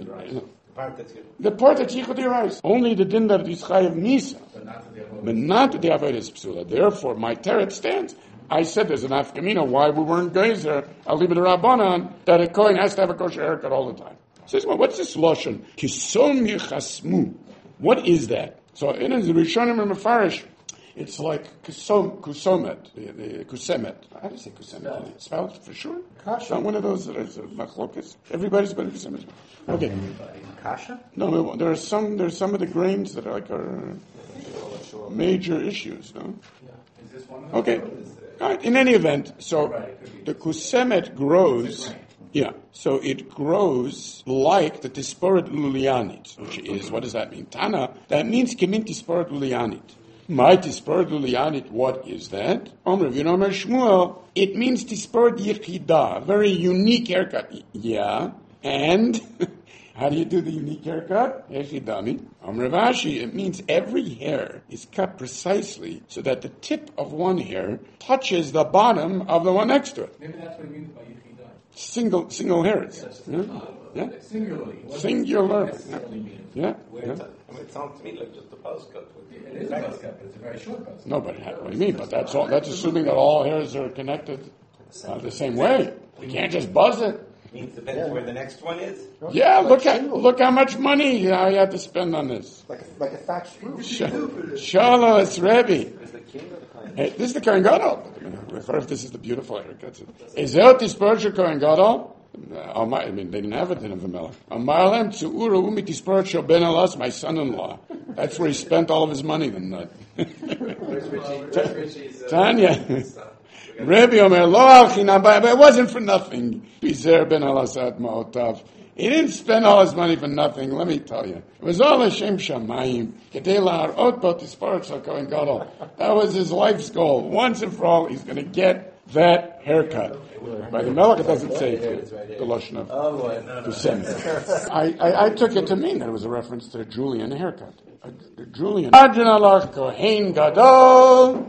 The part that Yichud Yirais. Only the din that is Chayav Nisa. But not the Avodas Psula. Therefore, my teretz stands. I said there's an afkamina why we weren't geyser. I'll leave it to Rabbanan that a Kohen has to have a kosher haircut all the time. So what's this lashon? Kisom yichasmu. What is that? So in the Rishonim and Mefarish, it's like kusom, kusomet, the, the kusemet. How do you say kusemet? Spelled for sure. Kasha. Not one of those that is machlokas. Everybody's better kusemet. Okay. Kasha? No, there are some. There are some of the grains that are like are major issues. No. Okay. All right. In any event, so the kusemet grows. Yeah, so it grows like the Tisporet Lulianit, which is, what does that mean? Tana, that means Kemin Tisporet Lulianit. My Tisporet Lulianit, what is that? Omer V'Omer Shmuel, it means Tisporet Yechida, very unique haircut. Yeah, and how do you do the unique haircut? Yechidami. Omer Vashi, it means every hair is cut precisely so that the tip of one hair touches the bottom of the one next to it. Maybe that's what it means by Yechida. Single, single hairs. Yes. Yeah? Yeah? Singularly. Singular. Yeah. Where Yeah. it's a- I mean, it sounds to me like just a buzz cut. It is a buzz cut, but it's a very short buzz cut. No, but how- what do you mean? But that's all. That's assuming that all hairs are connected uh, the same way. You can't just buzz it. Means depends where the next one is. Yeah, look at look how much money I had to spend on this. Like a, like a thatched roof. Shalos Rebbe. Hey, this is the Kohen Gadol. If this is the beautiful haircut. Is that this Persia Kohen Gadol? I mean, they didn't have it in Avimelech. Amalem to Ura Umi Tispurcho Ben Elas, my son-in-law. That's where he spent all of his money. Then Tanya, Rebbe Omer Lo Alchinam, but it wasn't for nothing. Pizer Ben Elasat Ma'otav. He didn't spend all his money for nothing, let me tell you. It was all Hashem Shamayim. Kedei la'arot bo tisporet Kohen Gadol. That was his life's goal. Once and for all, he's going to get that haircut. By the Melech, it doesn't say the Lashon of to send. I, I, I took it to mean that it was a reference to the Julian haircut. Uh, the Julian. Adjon alach Kohen Gadol.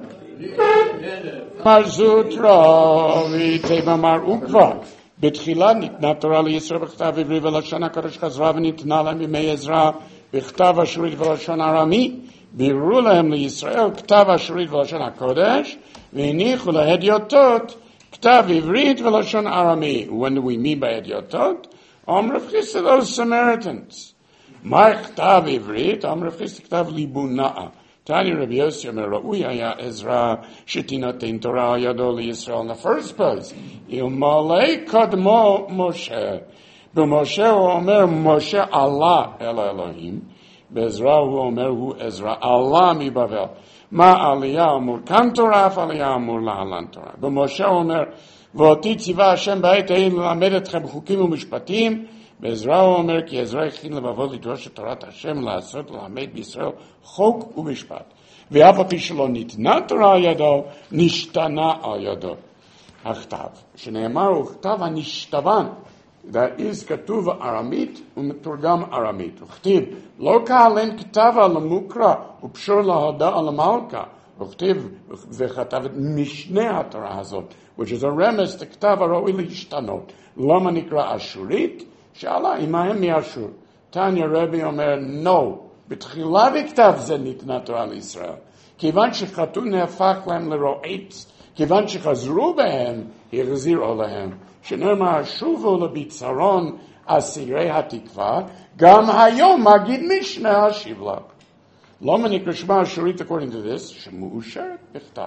Marzutra v'teva mar ukva. בתחילה ניתנה תורה לישראל בכתב עברי ולשון הקודש חזרה וניתנה להם בימי עזרא בכתב אשורית ולשון ארמי, ביררו להם לישראל כתב אשורית ולשון הקודש והניחו להדיוטות כתב עברית ולשון ארמי. When do we mean by הדיוטות? אמר רב חיסדא those Samaritans. מה כתב עברית? אמר רב חיסדא כתב ליבונאה. Tani Rabbi Yossi Omer Ra'ui Haya Ezra Shetinatein Torah Yado LiYisrael in the first place. Ilmalei Kadmo Moshe. B'Moshe Hu Omer Moshe Allah El Elohim. B'Ezra Hu Omer Hu Ezra Allah Mi Bavel. Ma Aliyah Amur Kan Torah Af Aliyah Amur Lahalan Torah. B'Moshe Omer V'oti Tziva Hashem Ba'et Ein Lamed Etchem Chukim U'Mishpatim. בעזרא הוא אומר כי עזרא הכין לבבות לדרוש את תורת השם לעשות וללמד בישראל חוק ומשפט. ואף על פי שלא ניתנה תורה על ידו, נשתנה על ידו. הכתב, שנאמר הוא כתב הנשתבן, that is כתוב ארמית ומתורגם ארמית. וכתיב, לא כהלן כתבה למוקרא ופשור להודעה למלכה. וכתיב, וכתב את משנה התורה הזאת, which is a רמז לכתב הראוי להשתנות. למה נקרא אשורית? שאלה, עמהם מאשור. תניא רבי אומר, no, בתחילה בכתב זה ניתנה תורה לישראל. כיוון שחטאו נהפך להם לרועץ, כיוון שחזרו בהם, החזירו להם. שנאמר, שובו לביצרון אסירי התקווה, גם היום מגיד משנה השיב לה. למה נקרא שמה אשורית according to this? שמאושרת בכתב.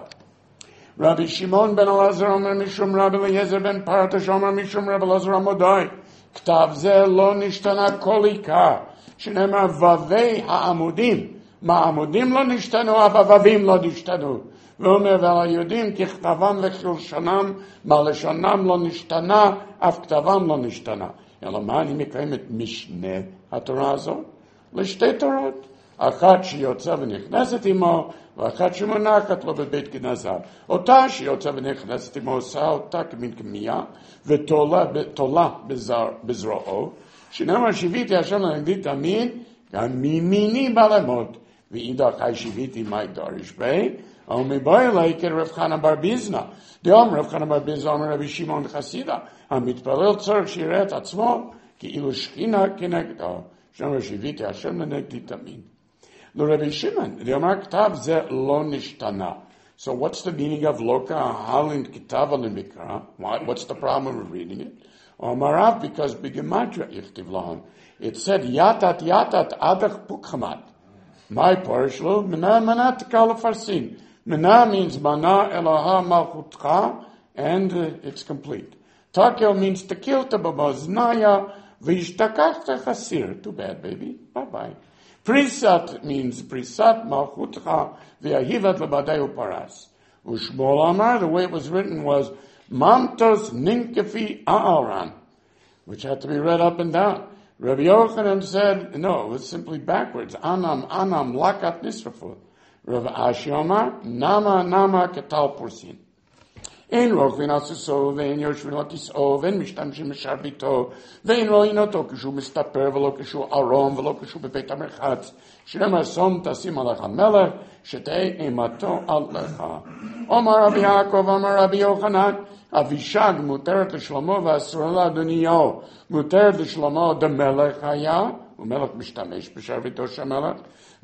רבי שמעון בן אלעזר אומר משום רבי אליעזר בן פרטש אומר משום רבי אלעזר עמודאי. כתב זה לא נשתנה כל עיקר, שנאמר ווי העמודים. מה העמודים לא נשתנו, אף הווים לא נשתנו. ואומר ועל היהודים ככתבם וכלשונם, מה לשונם לא נשתנה, אף כתבם לא נשתנה. אלא מה אני מקיים את משנה התורה הזאת? לשתי תורות. אחת שיוצא ונכנסת עמו, ואחת שמונחת לו בבית גנזיו. אותה שיוצא ונכנסת עמו עושה אותה כמין כמייה, ותולה בזרועו, שנאמר שיביתי השם לנגדי תמיד, גם מימיני בלמות, ואידך חי שיביתי מי דורש בי, אבל מבואי אלי כרב חנה בר ביזנא, דאמר רב חנה בר ביזנא אומר רבי שמעון חסידה, המתפלל צורך שיראה את עצמו, כאילו שכינה כנגדו, שנאמר שיביתי השם לנגדי תמיד. לרבי שמעון, דאמר כתב זה לא נשתנה. So what's the meaning of loka halin kitava lemikra? What's the problem of reading it? Omarav, because bigematria ichtiv laham. It said yatat yatat adach pukhamat. My parshlo, mana mana tikala farsin. Mana means mana eloha malchutcha, and uh, it's complete. Takel means to kill to babaznaya, vishtakachta chasir. Too bad, baby. Bye-bye. Prisat means prisat malchutcha v'ahivat lebadeu paras. Ushbol Amar, the way it was written was mamtos ninkefi a'aran, which had to be read up and down. Rabbi Yochanan said, no, it was simply backwards. Anam, anam, lakat nisrafu. Rabbi Ashi Omar, nama, nama, ketal porsin. אין רוכבין על סוסו, ואין יושבים על כיסאו, ואין משתמשים בשרביטו, ואין רואים אותו כשהוא מסתפר, ולא כשהוא ערום, ולא כשהוא בבית המרחץ. שנאמר שום תשים עליך מלך, שתהא אימתו עליך. אומר רבי יעקב, אומר רבי יוחנן, אבישג מותרת לשלמה ואסורה לאדוניהו. מותרת לשלמה דמלך היה, ומלך משתמש בשרביטו של מלך,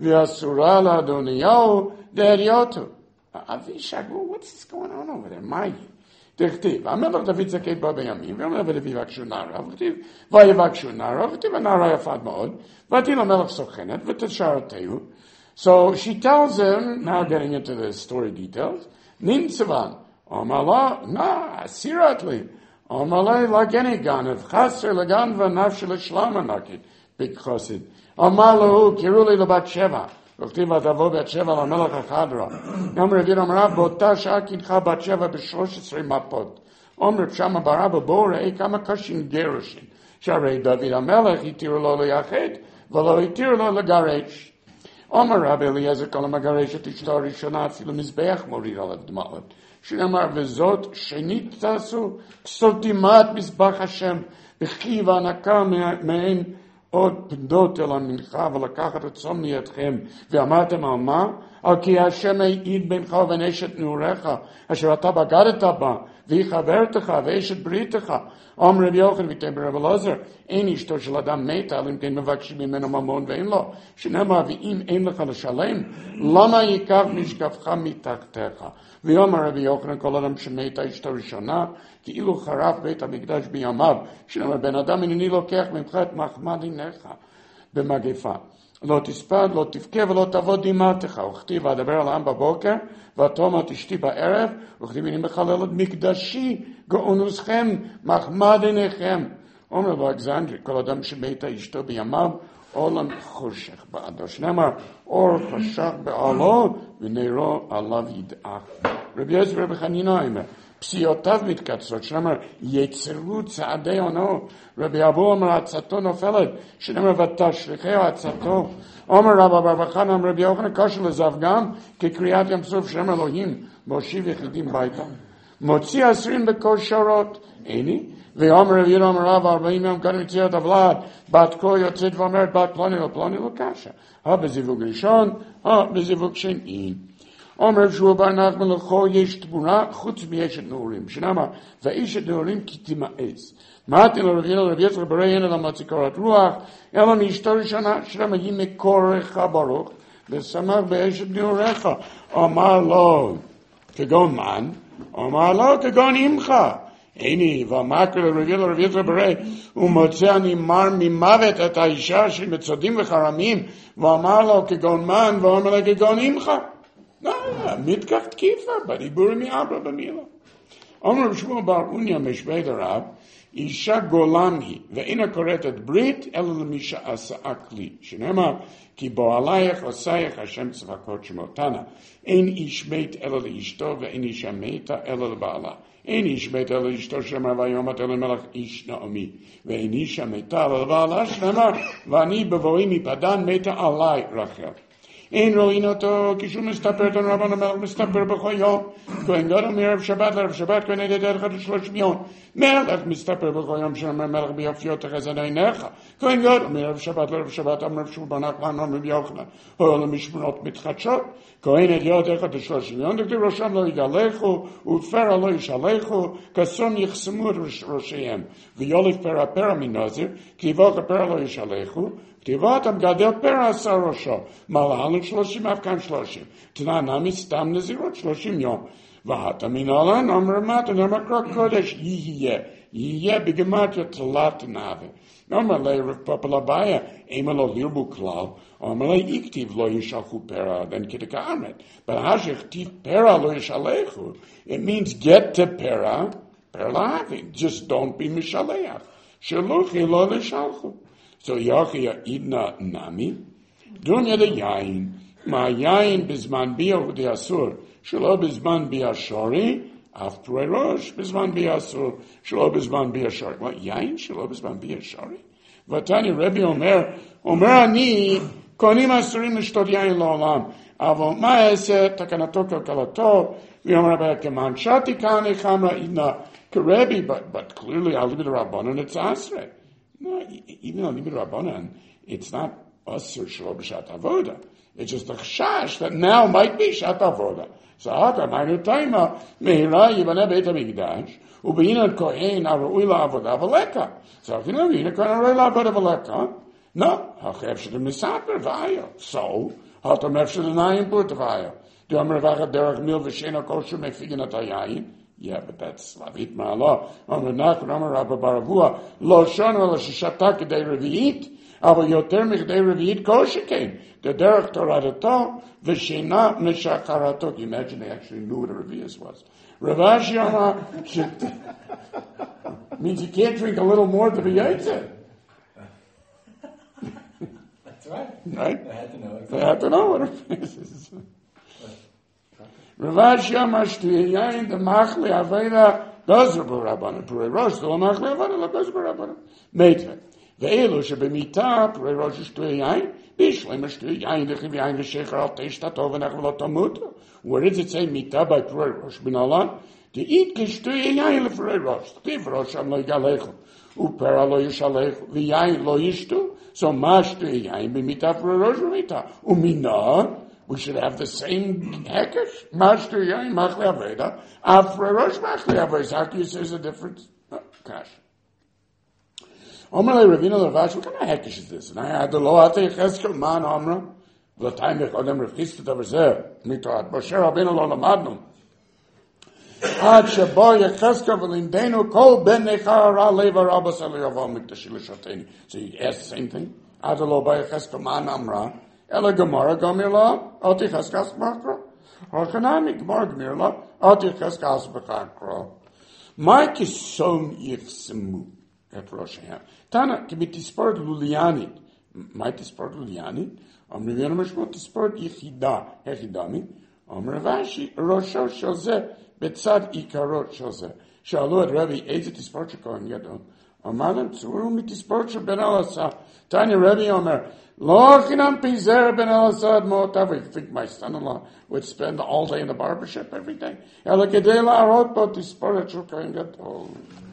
ואסורה לאדוניהו דהריותו. Avishag, what's this going on over there? My, תכתיב, המלך דוד זקן בא בימים, ואומר ולוי יבקשו נערה, וכתיב, ויבקשו נערה, וכתיב הנערה יפה מאוד, ותהי למלך סוכנת, ותשרתהו. So she tells him, now getting into the story details, נמצבן, אומר לה, נא, אסירת לי, אומר לה, לגני גנב, חסר לגן ונפש לשלמה נקד, בקחוסד. אומר לו, קראו לי לבת שבע, וכתיב ותבוא בת שבע למלך החדרה. גם רבי אמרה, באותה שעה קינחה בת שבע בשלוש עשרה מפות. אומר שמה ברבא, בואו ראה כמה קשים גירושין. שהרי דוד המלך התירו לו ליחד, ולא התירו לו לגרש. אומר רבי אליעזר, כל המגרש את אשתו הראשונה, אפילו מזבח מוריד עליו דמעות. שנאמר, וזאת שנית תעשו, כסותימת מזבח השם, בכי והנקה מעין עוד פדות אל המנחה ולקחת את צום מידכם ואמרתם על מה? על כי השם העיד בינך ובין אשת נעוריך אשר אתה בגדת בה והיא חברתך ואשת בריתך. אומר רבי יוחנן ויתן רבי אלעזר, אין אשתו של אדם מתה אלא אם כן מבקשים ממנו ממון ואין לו, שנאמר ואם אין לך לשלם למה ייקח משקפך מתחתיך. ואומר רבי יוחנן, כל אדם שמתה אשתו ראשונה כאילו חרב בית המקדש בימיו, שנאמר בן אדם הנני לוקח ממך את מחמד עיניך במגפה. לא תספד, לא תבכה ולא תבוא דמעתך. וכתיב ואדבר על העם בבוקר ותאמר תשתי בערב, וכתיב הנה מחלל את מקדשי גאונוסכם מחמד עיניכם. אומר באלכסנדריה, כל אדם שמתה אשתו בימיו עולם חושך בעדו, שנאמר אור חשך בעלו ונרו עליו ידעך. רבי יוסף רבי חנינא אומר, פסיעותיו מתקצרות, שנאמר יצרו צעדי עונו. רבי אבו אומר עצתו נופלת, שנאמר ותשליכהו עצתו. אומר רבא בר חנא אמר רבי יוחנן, קשה לזב גם כקריאת ים סוף, שנאמר אלוהים מושיב יחידים ביתה, מוציא עשרים בכל שורות. איני ואומר רבי יהודה אמר רב ארבעים יום קודם יציאת הוולד, בת כה יוצאת ואומרת בת פלוני ופלוני לא קשה, ה בזיווג ראשון, ה בזיווג שני. אומר שהוא בר נחמן לכו יש תמונה חוץ מאשת נעורים, שנאמר ואשת נעורים כי תימאס, אמרתי לו, רבי רבי יצחק ברא הנה למוציא קורת רוח, אלא מאשתו ראשונה, שלמה היא מקורך ברוך, ושמח באשת נעוריך. אמר לו, כגון מן, אמר לו, כגון עמך. הנה, ואמר לרבי רבי יצחק ברא, הוא מוצא הנמר ממוות את האישה של מצודים וחרמים, ואמר לו, כגון מן, ואומר לו, כגון עמך. לא, מתקח תקיפה, בדיבור מאבא במילה. אומר רב שמואל בר אוניה משבית הרב, אישה גולם היא, ואינה כורתת ברית, אלא למי שעשה כלי. שנאמר, כי בו עלייך עושייך השם צבקות שמותנה. אין איש מת אלא לאשתו, ואין אישה מתה אלא לבעלה. אין איש מת אלא לאשתו, שנאמר, ויאמרת אל המלך איש נעמי. ואין אישה מתה אלא לבעלה, שנאמר, ואני בבואי מפדן מתה עלי רחל. אין רואים אותו כשהוא מסתפר, תן רבן המלך מסתפר בכל יום. כהן גדול מערב שבת לערב שבת, כהן עדת אחד לשלושים יום. מלך מסתפר בכל יום, שאומר מלך ביופיות תחזד עיניך. כהן גדול מערב שבת לערב שבת, אמר שוב בנק לנו מביוחנן. הועל למשמרות מתחדשות. כהן עדת אחד לשלושים יום, דכתיב ראשם לא יגלחו, ופרע לא ישלחו, כסום יחסמו ראשיהם. ויוליף פרע פרע מנזיר, כי יבוך הפרע לא ישלחו. כתיבות המגדל פרע עשה ראשו, מעלה שלושים אף כאן שלושים. תנענמי סתם נזירות שלושים יום. ואתה מנהלן אמר מטה, אמר קרא קודש יהיה, יהיה בגמטיה תלת נאווה. אמר לי רב פאפה לבעיה, אימה לא לירבו כלל, אמר לי איקטיב לא ישלחו פרע, then כדקאמת. But how שכתיב פרע לא ישלחו, it means get to פרע, פרע להבין, just don't be משלח. שלוחי לא לשלחו. So יחי העידנה נמי, דון יד היין, מה יין בזמן ביה ודי אסור, שלא בזמן ביה שורי, אף פרוי ראש בזמן ביה אסור, שלא בזמן ביה שורי. מה, יין שלא בזמן ביה שורי? ותני רבי אומר, אומר אני, קונים אסורים לשתות יין לעולם, אבל מה יעשה תקנתו כלכלתו, ויאמר רבי כמן שתי כאן חמרה עידנה, כרבי, but, but clearly I'll leave it to Rabbanan, it's asre. No, even on Libid Rabbanan, it's not Asur Shlo B'Shat Avoda. It's just a chash that now might be Shat Avoda. So, Hata Mainu Taima, Mehira Yivane Beit HaMikdash, Ubeyinan Kohen Arui LaAvoda V'Leka. So, if you know, Yivane Kohen Arui LaAvoda V'Leka, no, Hachev Shedem Nisaper V'Ayo. So, Hata Mev Shedem Nayim Put V'Ayo. Do Amr V'Achat Derech Mil V'Shena Kosher Mefigin Atayayin. Yeah, but that's Slavit Ma'ala. Amr Nachman, Amr Rabba Baravua, Lo Shonu Ela Shishata K'dei Revi'it, Ava Yoter M'K'dei Revi'it Kosher came. The Derech Toradato, V'Shena Meshacharato. Can you imagine they actually knew what a Revi'is was? Ravashi Amar, means you can't drink a little more to be Yaitze. That's right. Right? I had to know. They had to know what a Revi'is is. Ravash Yamar Shtuye Yain, the Machli Aveda, Gozerbu Rabbanan, Purei Rosh, the Machli Aveda, the Gozerbu Rabbanan. Meitve. Ve'elu shebemita, Purei Rosh Shtuye Yain, Bishlema Shtuye Yain, Lechiv Yain, V'Shecher Al Teishtato, V'Nach V'Lo Tamuto. Where does it say Mita by Purei Rosh? B'Nalan? To eat Kishtuye Yain le Purei Rosh. Tiv Rosh Am Lo Yigalechu. Upera Lo Yishalechu. V'Yain Lo Yishtu. So Ma Shtuye Yain, B'Mita Purei Rosh B'Mita. Umina. We should have the same hekesh. Master Yain Machli Aveda. After Rosh Machli Aveda. How can you say there's a difference? Oh, gosh. Omra Ravina Lavash, what kind of hekesh is this? And I had the law Ate Cheskel Man Omra. The time they called them Rechist over there. Mitoat. Bosher Rabbeinu Lo Lamadnu. Ad Shebo Yecheskel V'Lindenu Kol Ben Nechar Ra Leva Rabbos Eli Yavam Mikdashil Shateni. So you ask the same thing. Ad the law by Yecheskel Man Omra. Ela Gemara Gamirla, Oti Cheskas Makra. Hachanami Gemara Gamirla, Oti Cheskas Bakakra. Mike is so yichsemu at Rosh Hashanah. Tana, can be tisport Luliani. Might tisport Luliani. Om Riviana Mishmot tisport Yichida, Hechidami. Om Ravashi, Rosho Shalze, Betzad Ikarot Shalze. Shalu at Rebbe, Eze tisport Shakon Yadon. Omadam Tzuru tisport Ben Alasa. Tanya Rebbe Omer. Lo chinam pizer ben el-Asad mo'otav. You think my son-in-law would spend all day in the barbershop every day? Ela kedei la'arot bo tispor et shul kohen gadol.